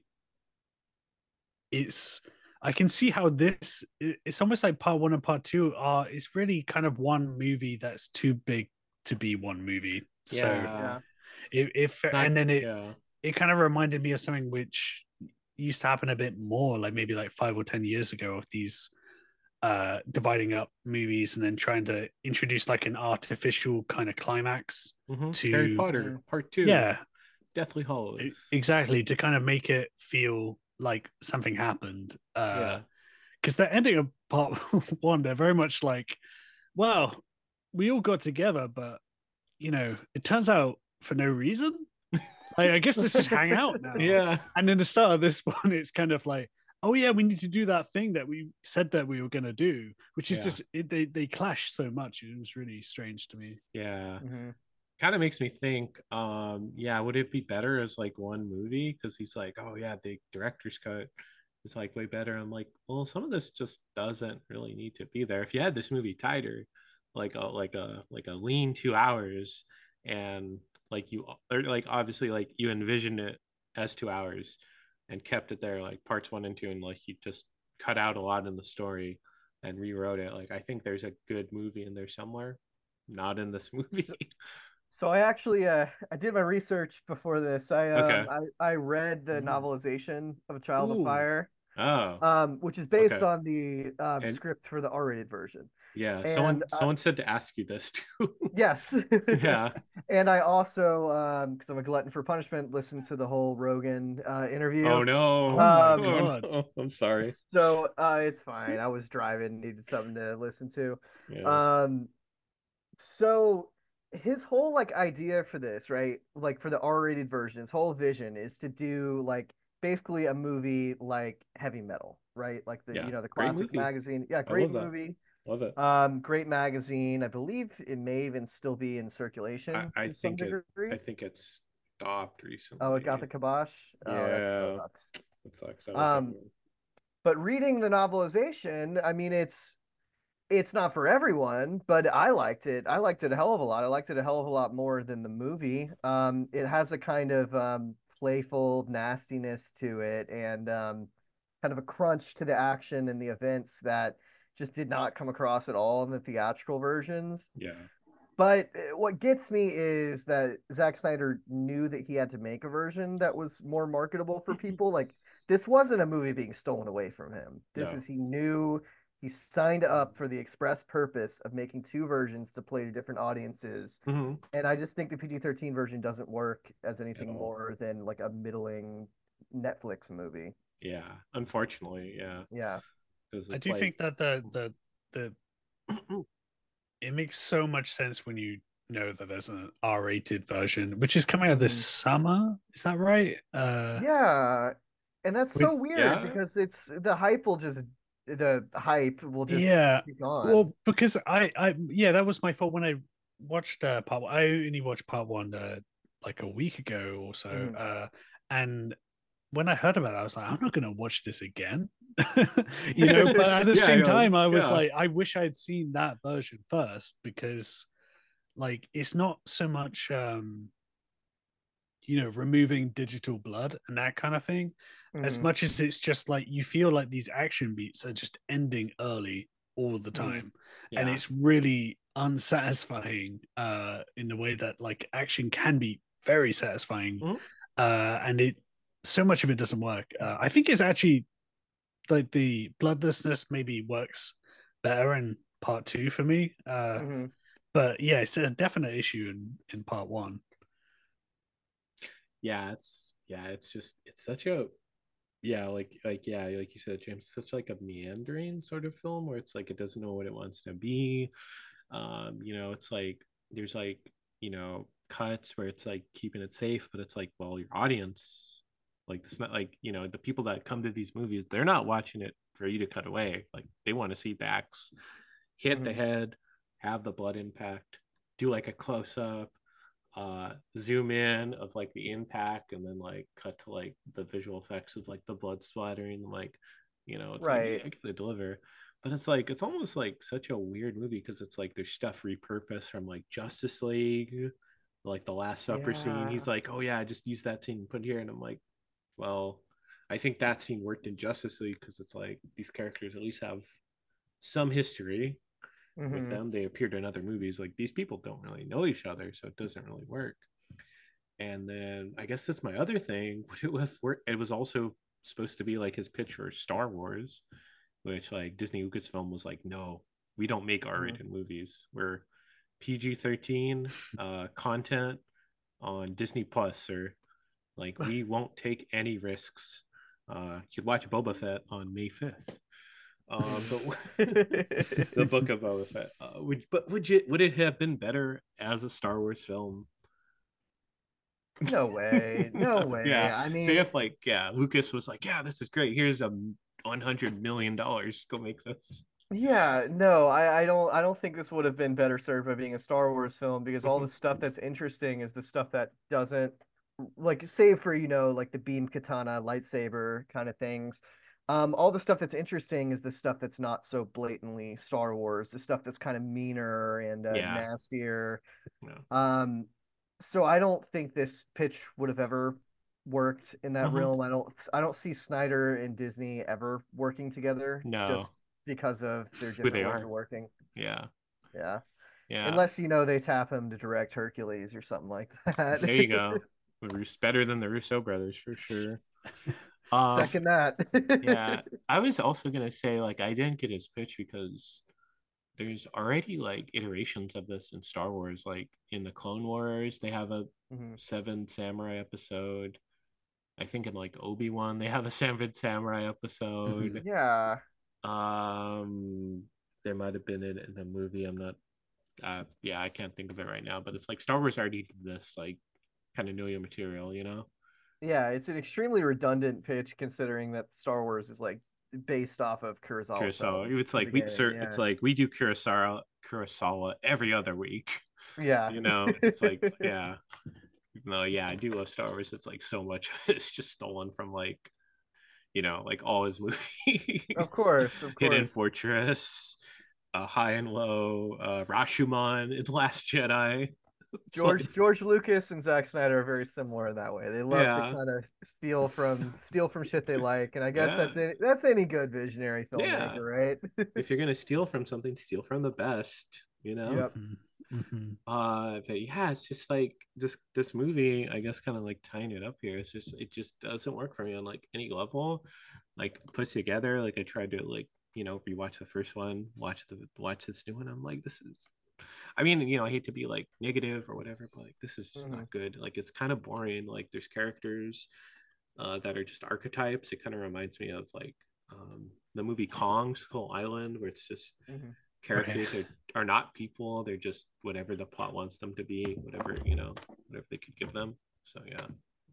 it's, I can see how it's almost like part one and part two are, it's really kind of one movie that's too big to be one movie. So yeah. Yeah. if It's not. and then Yeah. it kind of reminded me of something which used to happen a bit more, like maybe like 5 or 10 years ago, of these dividing up movies and then trying to introduce like an artificial kind of climax Harry to Potter Part 2. yeah, Deathly Hallows. exactly, to kind of make it feel like something happened. Yeah. Because the ending of part one, they're very much like, well, we all got together, but it turns out for no reason. Like, I guess let's just hang out now. Yeah. And in the start of this one, it's kind of like, oh yeah, we need to do that thing that we said that we were going to do, which is Yeah. just they clash so much. It was really strange to me. Yeah. Mhm. Kind of makes me think, yeah, would it be better as like one movie? Because he's like, oh yeah, the director's cut is like way better. I'm like, well, some of this just doesn't really need to be there. If you had this movie tighter, like a lean 2 hours, and like you or like obviously like you envisioned it as 2 hours and kept it there like parts one and two, and like you just cut out a lot in the story and rewrote it. Like I think there's a good movie in there somewhere, not in this movie. So I actually I did my research before this. Okay. I read the Ooh. novelization of A Child of Ooh. Fire, Oh, which is based okay. on the And script for the R-rated version. yeah, And someone said to ask you this too. yes, Yeah. and I also because I'm a glutton for punishment, listened to the whole Rogan interview. Oh no. Oh my Um, god. no. I'm sorry. So it's fine. I was driving, needed something to listen to. Yeah. So his whole like idea for this, right? Like for the R-rated version, his whole vision is to do like basically a movie like Heavy Metal, right? Like the Yeah. the Great classic movie. magazine. Yeah, I great love that. movie. Love it. Great magazine. I believe it may even still be in circulation I to some think degree. it stopped Oh, it got recently. the kibosh. Oh, that Yeah. sucks. It sucks. I like that Um, movie. but reading the novelization, I mean, it's not for everyone, but I liked it. I liked it a hell of a lot. I liked it a hell of a lot more than the movie. It has a kind of playful nastiness to it, and kind of a crunch to the action and the events that just did not come across at all in the theatrical versions. Yeah. But what gets me is that Zack Snyder knew that he had to make a version that was more marketable for people. Like this wasn't a movie being stolen away from him. This No. is he knew he signed up for the express purpose of making two versions to play to different audiences. Mm-hmm. And I just think the PG-13 version doesn't work as anything all. more than like a middling Netflix movie. Yeah. Unfortunately, yeah. Yeah. Because I it's do like think that the it makes so much sense when you know that there's an R-rated version, which is coming out this summer. Is that right? Yeah. And that's so weird yeah. because the hype will just Yeah. be gone. Well, because yeah, that was my fault when I watched part one. I only watched part one like a week ago or so. Mhm. And when I heard about it, I was like, I'm not gonna watch this again. You know, but at the Yeah, same time, I was yeah. like, I wish I'd seen that version first, because like it's not so much removing digital blood and that kind of thing, as Mhm, much as it's just like you feel like these action beats are just ending early all the mhm. time. And Yeah. it's really unsatisfying in the way that like action can be very satisfying. Mhm. And it so much of it doesn't work. I think it's actually like the bloodlessness maybe works better in part two for me. Mhm. But yeah, it's a definite issue in part one. It's just it's such a yeah, like you said, James, such like a meandering sort of film where it's like it doesn't know what it wants to be. It's like there's like, cuts where it's like keeping it safe, but it's like, well, your audience, like it's not like, the people that come to these movies, they're not watching it for you to cut away. Like they want to see the axe hit the Mhm. head, have the blood impact, do like a close up, zoom in of like the impact, and then like cut to like the visual effects of like the blood splattering. Like, it's like, Right. I gotta deliver. But it's like it's almost like such a weird movie because it's like there's stuff repurposed from like Justice League, like the Last Supper scene. He's Yeah. like, oh yeah, just use that scene and put here, and I'm like, well, I think that scene worked in Justice League because it's like these characters at least have some history with Mhm. them. They appeared in other movies. Like these people don't really know each other, so it doesn't really work. And then I guess that's my other thing. It was also supposed to be like his pitch for Star Wars, which like Disney Lucasfilm was like, no, we don't make Mhm. R-rated movies. We're PG-13 content on Disney Plus, sir. Like we won't take any risks. You could watch Boba Fett on May 5th. But the book of Boba Fett. Would it have been better as a Star Wars film? No way. No way. Yeah. I Say mean, if like Lucas was like, yeah, this is great. Here's $100 million. Go make this. yeah, no, I don't think this would have been better served by being a Star Wars film, because all the Mhm. stuff that's interesting is the stuff that doesn't, like, save for, like the beam katana, lightsaber kind of things. All the stuff that's interesting is the stuff that's not so blatantly Star Wars, the stuff that's kind of meaner and Yeah. nastier. Yeah. Um, so I don't think this pitch would have ever worked in that Mhm. realm. I don't see Snyder and Disney ever working together, No. just because of their Who they different ways of are. working. Yeah. Yeah. Yeah. Unless they tap him to direct Hercules or something like that. There you go. Better than the Russo brothers for sure. Um, Second that. yeah. I was also gonna say like I didn't get his pitch because there's already like iterations of this in Star Wars. Like in the Clone Wars, they have a Mhm. Seven Samurai episode. I think in like Obi-Wan, they have a Seven Samurai episode. Yeah. Um, there might have been it in a movie. I'm not. Yeah, I can't think of it right now. But it's like Star Wars already did this like kind of know your material, you know? Yeah, it's an extremely redundant pitch considering that Star Wars is like based off of Kurosawa Kurosawa. films It's from the like beginning. it's Yeah. like we do Kurosawa every other week. Yeah. You know, it's like yeah. No, yeah, I do love Star Wars. It's like so much of it is just stolen from like like all his Of movies. course, of Hidden course. Fortress, High and Low, Rashomon in The Last Jedi. It's like George Lucas and Zack Snyder are very similar in that way. They love to yeah, kind of steal from shit they like, and I guess yeah, that's any good visionary yeah. filmmaker, right? If you're gonna steal from something, steal from the best. You know. Yep. Mhm. Mhm. But yeah, it's just like this movie, I guess kind of like tying it up here. It just doesn't work for me on like any level. Like put together, like I tried to like, rewatch the first one, watch this new one. I'm like, this is I mean, I hate to be like negative or whatever, but like this is just Hmm. not good. Like it's kind of boring. Like there's characters that are just archetypes. It kind of reminds me of like the movie Kong Skull Island, where it's just Hmm. Right. characters are not people. They're just whatever the plot wants them to be, whatever whatever they could give them. So yeah.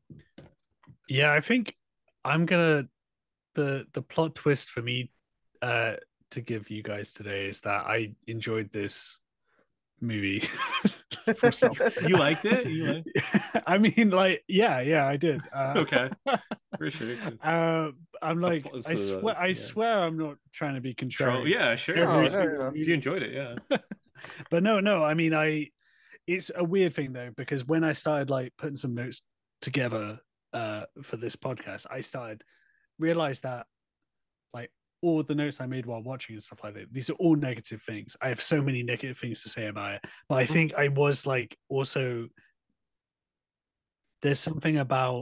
Yeah, I think I'm gonna the plot twist for me uh to give you guys today is that I enjoyed this movie. Full stop. You liked it? You liked I mean, like, yeah, I did. Okay. For sure. I'm like, Applause I to swear, those, I yeah. swear, I'm not trying to be contrarian. Yeah, sure. Oh, Every no, single no. If you movie. enjoyed it, yeah. But no, I mean, it's a weird thing though, because when I started like putting some notes together for this podcast, I started realized that like all the notes I made while watching and stuff like that, these are all negative things. I have so many negative things to say about it. But I think I was like also there's something about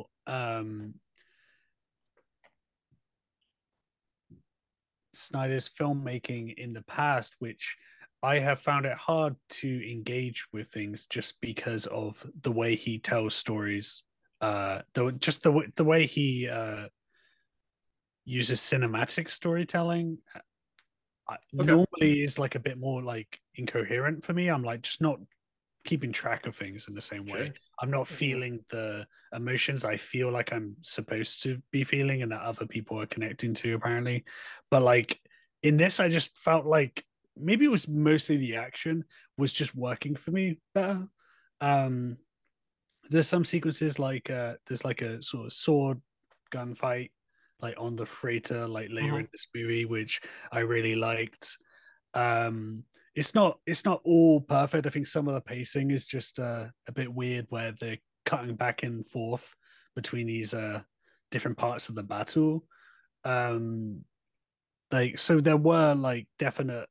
Snyder's filmmaking in the past, which I have found it hard to engage with things just because of the way he tells stories. The way he uses cinematic storytelling normally is like a bit more like incoherent for me. I'm like just not keeping track of things in the same way. Sure. I'm not feeling the emotions I feel like I'm supposed to be feeling and that other people are connecting to apparently. But like in this, I just felt like maybe it was mostly the action was just working for me better. Um, there's some sequences like there's like a sort of sword gunfight like on the freighter like later in this movie, which I really liked. Um, it's not all perfect. I think some of the pacing is just a bit weird where they're cutting back and forth between these different parts of the battle. Um, like so there were like definite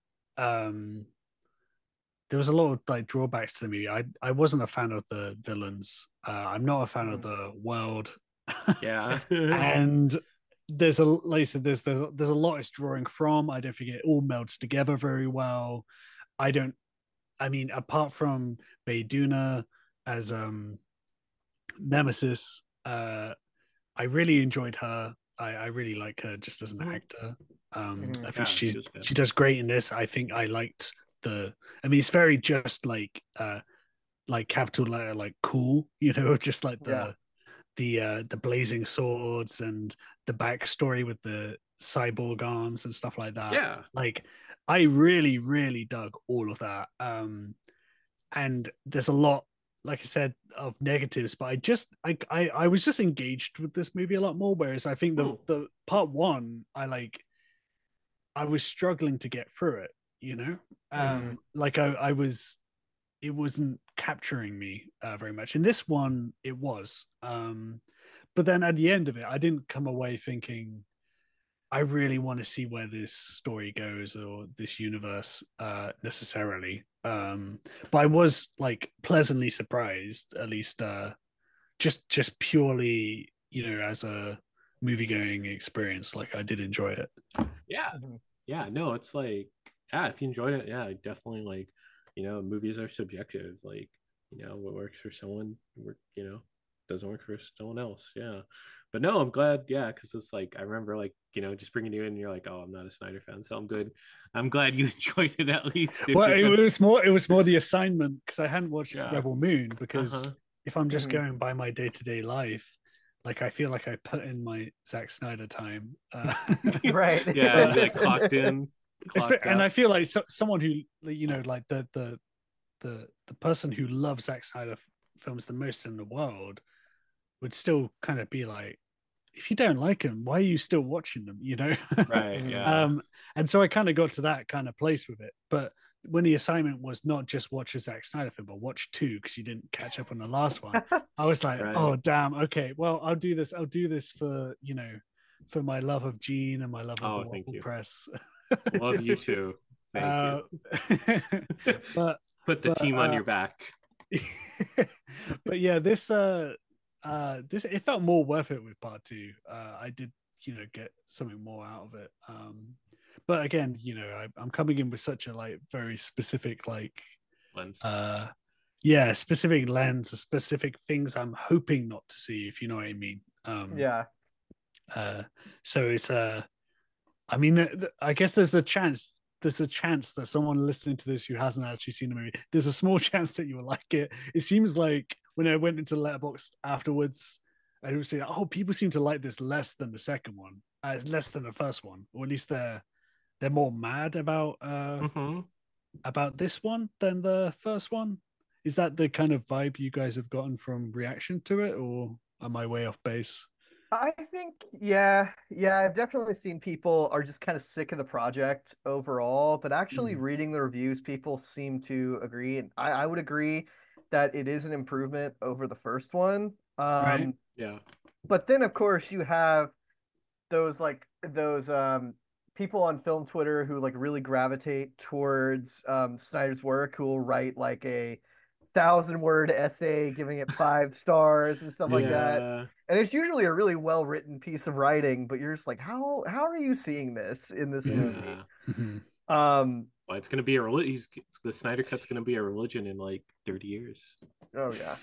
there was a lot of like drawbacks to the movie. I wasn't a fan of the villains. I'm not a fan of the world. Yeah. And there's a like I said, there's a lot it's drawing from. I don't think it all melds together very well. I don't. I mean, apart from Bayduna as Nemesis, I really enjoyed her. I really like her just as an actor. I think Yeah, she was good. she does great in this. I think I liked the. I mean, it's very just like capital letter like cool, you know, just like the blazing swords and the backstory with the cyborg arms and stuff like that. Yeah. Like I really, really dug all of that. And there's a lot, like I said, of negatives, but I was just engaged with this movie a lot more. Whereas I think the part one, I was struggling to get through it, you know? Like I was it wasn't capturing me very much. In this one, it was. But then at the end of it, I didn't come away thinking, I really want to see where this story goes or this universe necessarily. But I was like pleasantly surprised, at least just purely, you know, as a movie going experience. Like I did enjoy it. Yeah. Yeah. No, it's like, yeah, if you enjoyed it, yeah, definitely like, movies are subjective. Like, what works for someone, doesn't work for someone else. Yeah. But no, I'm glad, yeah, because it's like I remember like, just bringing you in and you're like, oh, I'm not a Snyder fan, so I'm good. I'm glad you enjoyed it at least. Well, it was more the assignment because I hadn't watched Rebel Moon because if I'm just going by my day-to-day life, like I feel like I put in my Zack Snyder time. Right. Yeah, you like clocked in. And I feel like someone who, you know, like the person who loves Zack Snyder films the most in the world would still kind of be like, if you don't like him, why are you still watching them? You know? Right. Yeah. And so I kind of got to that kind of place with it. But when the assignment was not just watch a Zack Snyder film, but watch two because you didn't catch up on the last one, I was like, oh damn, okay, well I'll do this. I'll do this for for my love of Gene and my love of the Waffle Press. Love you too. Thank you. But put the team on your back. But yeah, this it felt more worth it with part two. I did get something more out of it. But again, I'm coming in with such a like very specific like lens. Specific lens, specific things I'm hoping not to see, if you know what I mean. So it's I mean, I guess there's a chance that someone listening to this who hasn't actually seen the movie, there's a small chance that you will like it. It seems like when I went into Letterboxd afterwards, I would say, oh, people seem to like this less than the second one, less than the first one, or at least they're more mad about this one than the first one. is that the kind of vibe you guys have gotten from reaction to it, or am I way off base? I think, yeah, I've definitely seen people are just kind of sick of the project overall, but actually Mm. reading the reviews, people seem to agree. And I would agree that it is an improvement over the first one. Right. Yeah. But then, of course, you have those people on film Twitter who like really gravitate towards Snyder's work, who will write like a 1,000-word essay giving it 5 stars and stuff like that. Yeah. And it's usually a really well written piece of writing, but you're just like, how are you seeing this in this movie? Yeah. Mhm. Well, it's gonna be a religion. The Snyder Cut's gonna be a religion in like 30 years. Oh yeah,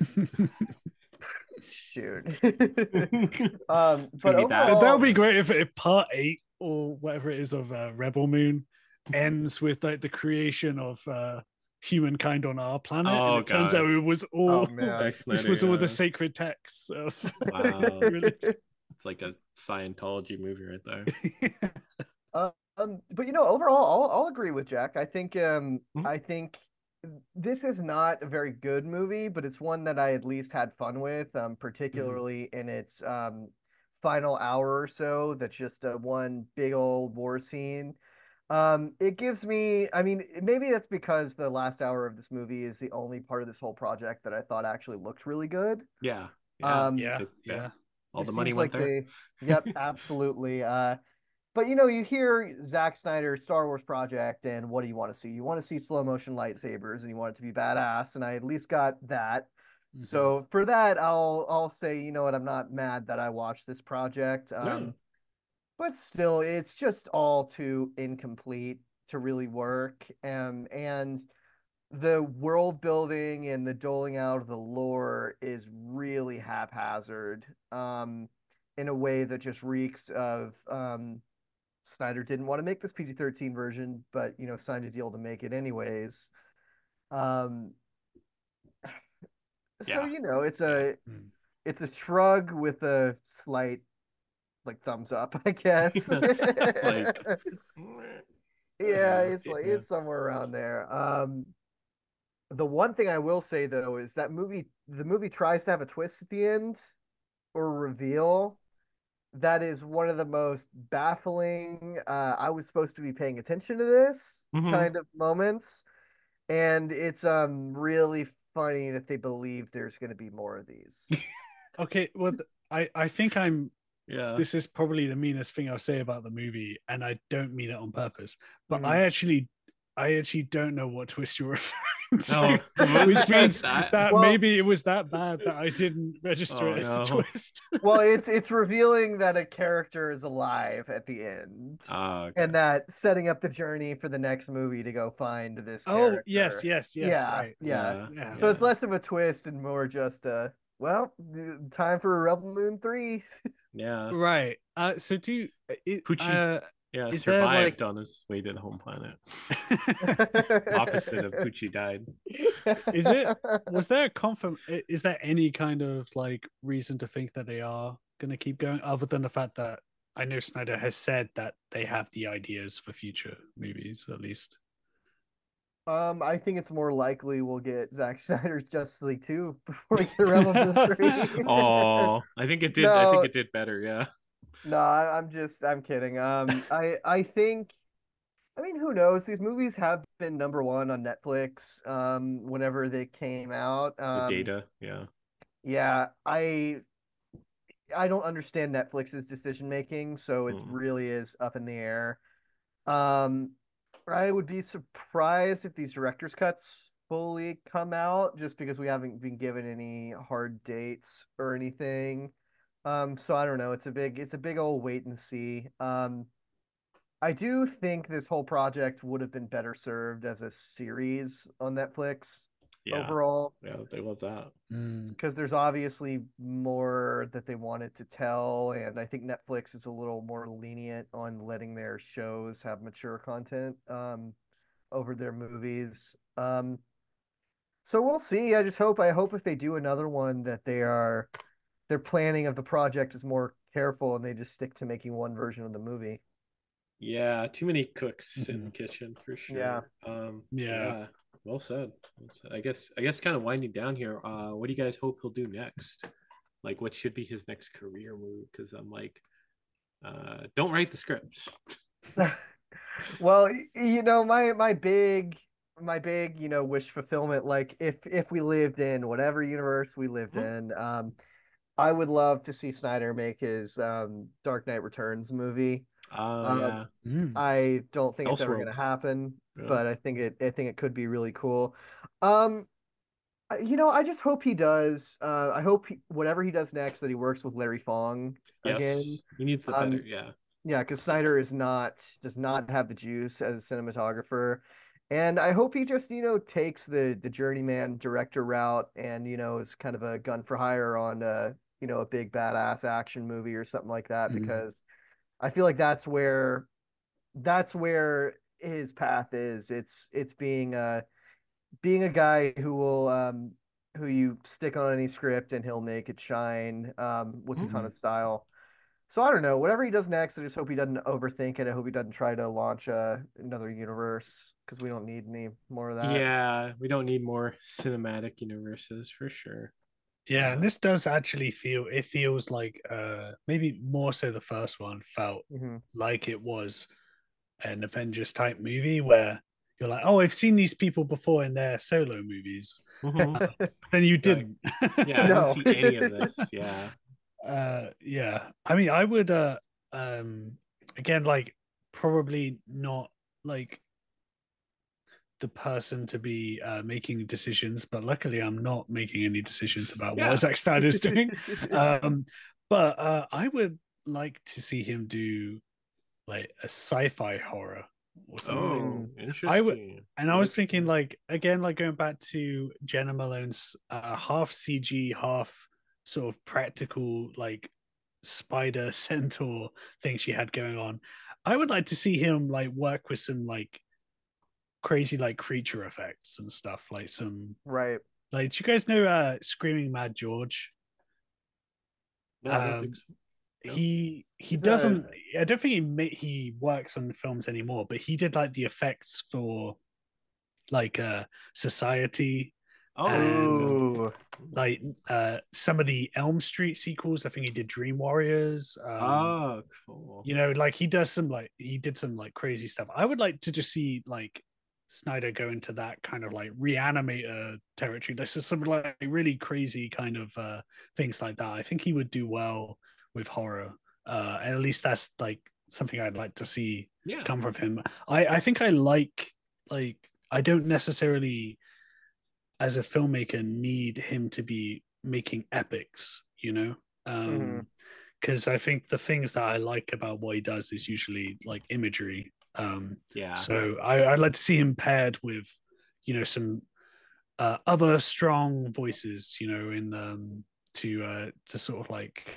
shoot. It's But gonna be that. That overall, would be great if part 8 or whatever it is of Rebel Moon ends with like the creation of humankind on our planet, Oh, and it turns God. out it was oh all man. Zack this Snyder, was all yeah. the sacred texts of Wow. really. It's like a Scientology movie right there. But overall, I'll agree with Jack. Mhm. I think this is not a very good movie, but it's one that I at least had fun with, particularly in its final hour or so. That's just one big old war scene. It gives me, I mean, maybe that's because the last hour of this movie is the only part of this whole project that I thought actually looked really good. Yeah. Yeah. Um, Yeah, Yeah. yeah. All it the money seems went like there. yep, absolutely. But you hear Zack Snyder's Star Wars project, and what do you want to see? You want to see slow motion lightsabers, and you want it to be badass, and I at least got that. Mhm. So for that, I'll say, you know what, I'm not mad that I watched this project. Yeah. But still, it's just all too incomplete to really work. And the world building and the doling out of the lore is really haphazard, in a way that just reeks of Snyder didn't want to make this PG-13 version, but signed a deal to make it anyways. Um, so Yeah. it's Yeah. Mm. it's a shrug with a slight like thumbs up, I guess. It's like, Yeah, it's like yeah. it's somewhere around there. The one thing I will say though is that the movie tries to have a twist at the end or reveal that is one of the most baffling. I was supposed to be paying attention to this Mhm. kind of moments, and it's really funny that they believe there's going to be more of these. Okay, well, I think Yeah. this is probably the meanest thing I'll say about the movie, and I don't mean it on purpose. But Mhm. I actually don't know what twist you're referring Oh, to, which means that- that Well- maybe it was that bad that I didn't register Oh, it as a no. twist. Well, it's revealing that a character is alive at the end. Okay. And that setting up the journey for the next movie to go find this Oh, character. yes, Yeah, right. yeah. Yeah. So it's less of a twist and more just time for Rebel Moon 3. Yeah. Right. So Poochie. Yeah, is there, survived like- on his way to the home planet. Opposite of Poochie died. was there is there any kind of like reason to think that they are going to keep going, other than the fact that I know Snyder has said that they have the ideas for future movies, at least? I think it's more likely we'll get Zack Snyder's Justice League 2 before we get Rebel Moon 3. Oh, I think it did. I think it did better. Yeah. No, I'm kidding. I think, I mean, who knows? These movies have been #1 on Netflix, whenever they came out. The data. Yeah. Yeah, I don't understand Netflix's decision making, so it really is up in the air. Um, I would be surprised if these director's cuts fully come out, just because we haven't been given any hard dates or anything. So I don't know. It's a big old wait and see. I do think this whole project would have been better served as a series on Netflix Yeah. overall, Yeah. They love that. because there's obviously more that they wanted to tell, and I think Netflix is a little more lenient on letting their shows have mature content over their movies. So we'll see. I hope if they do another one that their planning of the project is more careful and they just stick to making one version of the movie. Yeah. Too many cooks in the kitchen for sure. Yeah. Yeah. Well said. Well said. I guess kind of winding down here. What do you guys hope he'll do next? Like, what should be his next career move? Because I'm like, don't write the scripts. Well, my big wish fulfillment, like if we lived in whatever universe we lived Mhm. in, I would love to see Snyder make his Dark Knight Returns movie. Oh Um, yeah, Mm. I don't think it's ever going to Elseworlds. happen, Yeah. but I think it could be really cool. Um, I just hope he does. I hope whatever he does next, that he works with Larry Fong again. Yes, he needs the better. Um, Yeah. yeah, because Snyder does not have the juice as a cinematographer, and I hope he just takes the journeyman director route, and is kind of a gun for hire on a big badass action movie or something like that, Mm. because I feel like that's where his path is. It's being a guy who you stick on any script and he'll make it shine with a ton Mhm. of style. So I don't know. Whatever he does next, I just hope he doesn't overthink it. I hope he doesn't try to launch another universe, because we don't need any more of that. Yeah, we don't need more cinematic universes for sure. Yeah, and Uh, this does actually it feels like maybe more so the first one felt Hmm. like it was an Avengers type movie where you're like, oh, I've seen these people before in their solo movies. mhm. Then you Like, didn't. yeah, I didn't No. see any of this. Yeah. Yeah. I mean, I would um again like probably not like the person to be making decisions, but luckily I'm not making any decisions about what Yeah. Zack Snyder's doing. Um, but I would like to see him do like a sci-fi horror or something. Oh, Mm, I would, interesting. and I What was is thinking like again, like going back to Jenna Malone's half CG, half sort of practical like spider centaur thing she had going on. I would like to see him like work with some like crazy like creature effects and stuff like some right. like do you guys know Screaming Mad George? No, I don't think um so. No. he He's a doesn't, I don't think he works on the films anymore, but he did like the effects for like Society Oh, and okay. ooh, like some of the Elm Street sequels. I think he did Dream Warriors. Oh, cool. Like he does some like he did some like crazy stuff. I would like to just see like Snyder go into that kind of like reanimator territory. This is some like really crazy kind of things like that. I think he would do well with horror. And at least that's like something I'd like to see Yeah. come from him. I think I like I don't necessarily as a filmmaker need him to be making epics, you know? hmm Because I think the things that I like about what he does is usually like imagery. Yeah. So I'd like to see him paired with, some other strong voices, in to sort of like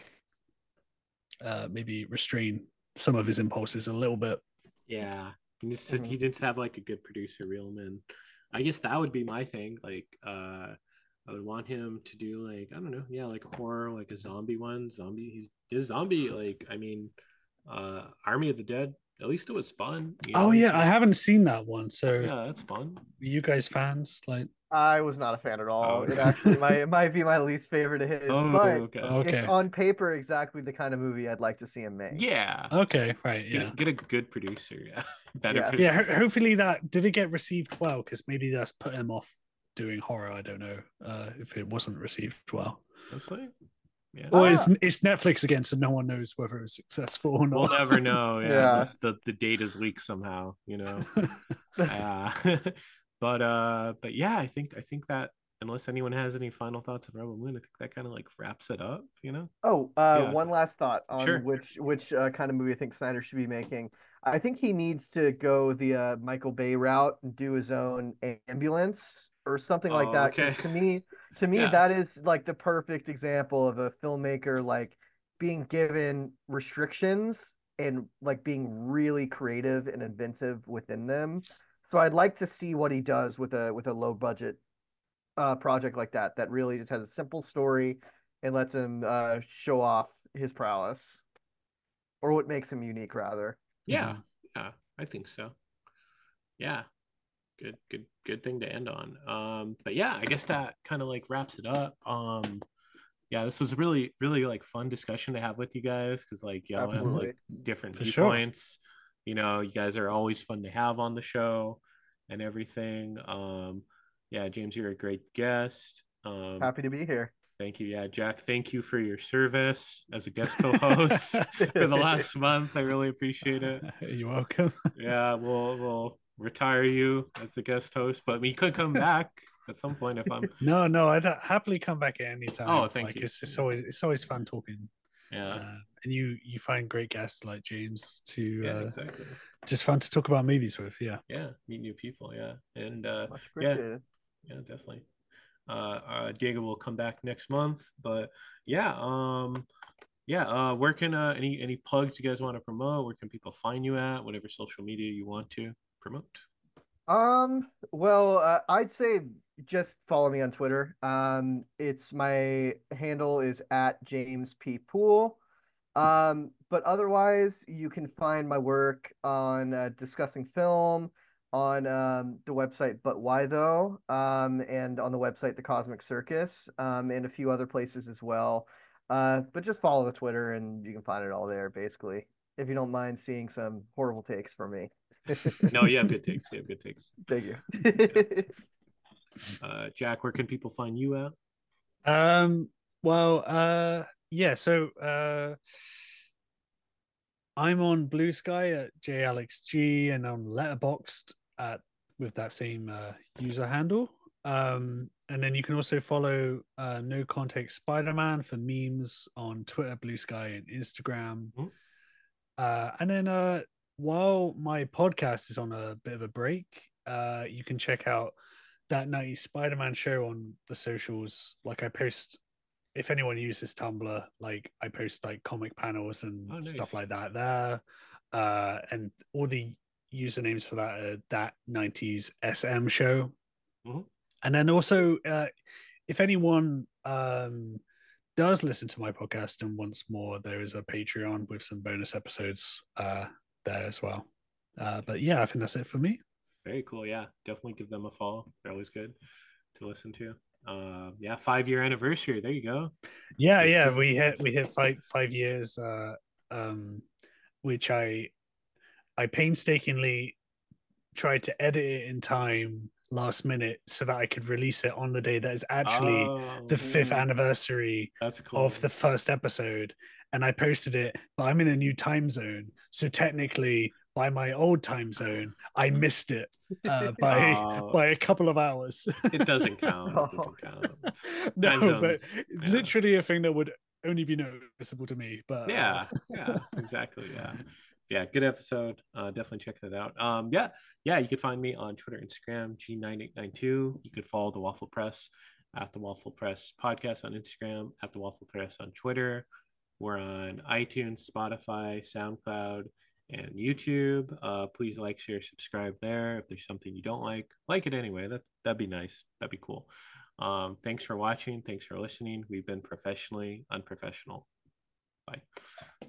maybe restrain some of his impulses a little bit. Yeah. hmm He did have like a good producer realm, and I guess that would be my thing. Like, I would want him to do like, I don't know, yeah, like a horror, like a zombie one. His zombie, like, I mean, Army of the Dead. At least it was fun, you Oh know. yeah, I haven't seen that one. So Yeah, that's fun. you guys fans like? I was not a fan at all. Oh, It okay. actually might be my least favorite of his, Oh, but okay. it's Okay, on paper exactly the kind of movie I'd like to see him make. Yeah. okay, right, yeah. Get a good producer. Yeah. Better Yes. Yeah, producer. hopefully that did it get received well because maybe that's put him off doing horror. I don't know if it wasn't received well, Honestly. Yeah. or Uh, it's Netflix again, so no one knows whether it's successful or We'll not. never know, yeah, yeah. unless the data's leaked somehow, you know. Uh, but yeah, I think that unless anyone has any final thoughts on Rebel Moon, I think that kind of like wraps it up, you know? Oh, Yeah, one last thought on sure. which kind of movie I think Snyder should be making. I think he needs to go the Michael Bay route and do his own ambulance or something like Oh, that. Because okay. to me, Yeah. that is like the perfect example of a filmmaker like being given restrictions and like being really creative and inventive within them. So I'd like to see what he does with a low budget project like that that really just has a simple story and lets him show off his prowess, or what makes him unique rather. Yeah. Mhm. Yeah, I think so. Yeah. Good thing to end on. But yeah, I guess that kind of like wraps it up. Yeah, this was a really like fun discussion to have with you guys because like y'all have Absolutely. like different For sure. viewpoints. You know, you guys are always fun to have on the show and everything. Yeah, James, you're a great guest. Happy to be here. Thank you. Yeah, Jack, thank you for your service as a guest co-host for the last month. I really appreciate it. You're welcome. Yeah, we'll retire you as the guest host, but you could come back at some point if I'm. No, I'd happily come back at any time. Oh, thank like, you. It's always fun talking. Yeah. And you find great guests like James to Exactly. just fun to talk about movies with. Yeah. Yeah, meet new people. Yeah, and Much appreciated. yeah, definitely. Diego will come back next month, but yeah, where can any plugs you guys want to promote? Where can people find you at? Whatever social media you want to promote. Well, I'd say just follow me on Twitter. It's my handle is at James P. Poole. But otherwise, you can find my work on discussing film on the website But Why Though, and on the website The Cosmic Circus, and a few other places as well. But just follow the Twitter and you can find it all there, basically. If you don't mind seeing some horrible takes from me. No, you have good takes. You have good takes. Thank you. Jack, where can people find you at? Well, yeah. So, I'm on Blue Sky at JAlexG, and I'm Letterboxd at with that same user handle. And then you can also follow No Context Spider-Man for memes on Twitter, Blue Sky, and Instagram. Mhm. And then while my podcast is on a bit of a break, you can check out that 90s Spider-Man show on the socials. Like, I post, if anyone uses Tumblr, like I post like comic panels and Oh, nice. stuff like that there. And all the usernames for that are that 90s SM show. Mhm. And then also, if anyone does listen to my podcast and wants more, there is a Patreon with some bonus episodes there as well. But yeah, I think that's it for me. Very cool. Yeah, definitely give them a follow. They're always good to listen to. Yeah, 5-year anniversary. There you go. Yeah, Let's yeah, do- we hit 5 years, which I painstakingly tried to edit it in time last minute so that I could release it on the day that is actually Oh, the 5th Ooh. anniversary that's cool. of the first episode. And I posted it, but I'm in a new time zone. So technically, by my old time zone, I missed it by Oh, a couple of hours. it doesn't count. It doesn't count. No, Time but zones, yeah. literally a thing that would only be noticeable to me. But Yeah, exactly. Yeah, good episode. Definitely check that out. Yeah, you could find me on Twitter, Instagram, G9892. You could follow the Waffle Press at the Waffle Press podcast on Instagram, at the Waffle Press on Twitter. We're on iTunes, Spotify, SoundCloud, and YouTube. Please like, share, subscribe there. If there's something you don't like it anyway. That'd be nice. That'd be cool. Thanks for watching. Thanks for listening. We've been professionally unprofessional. Bye.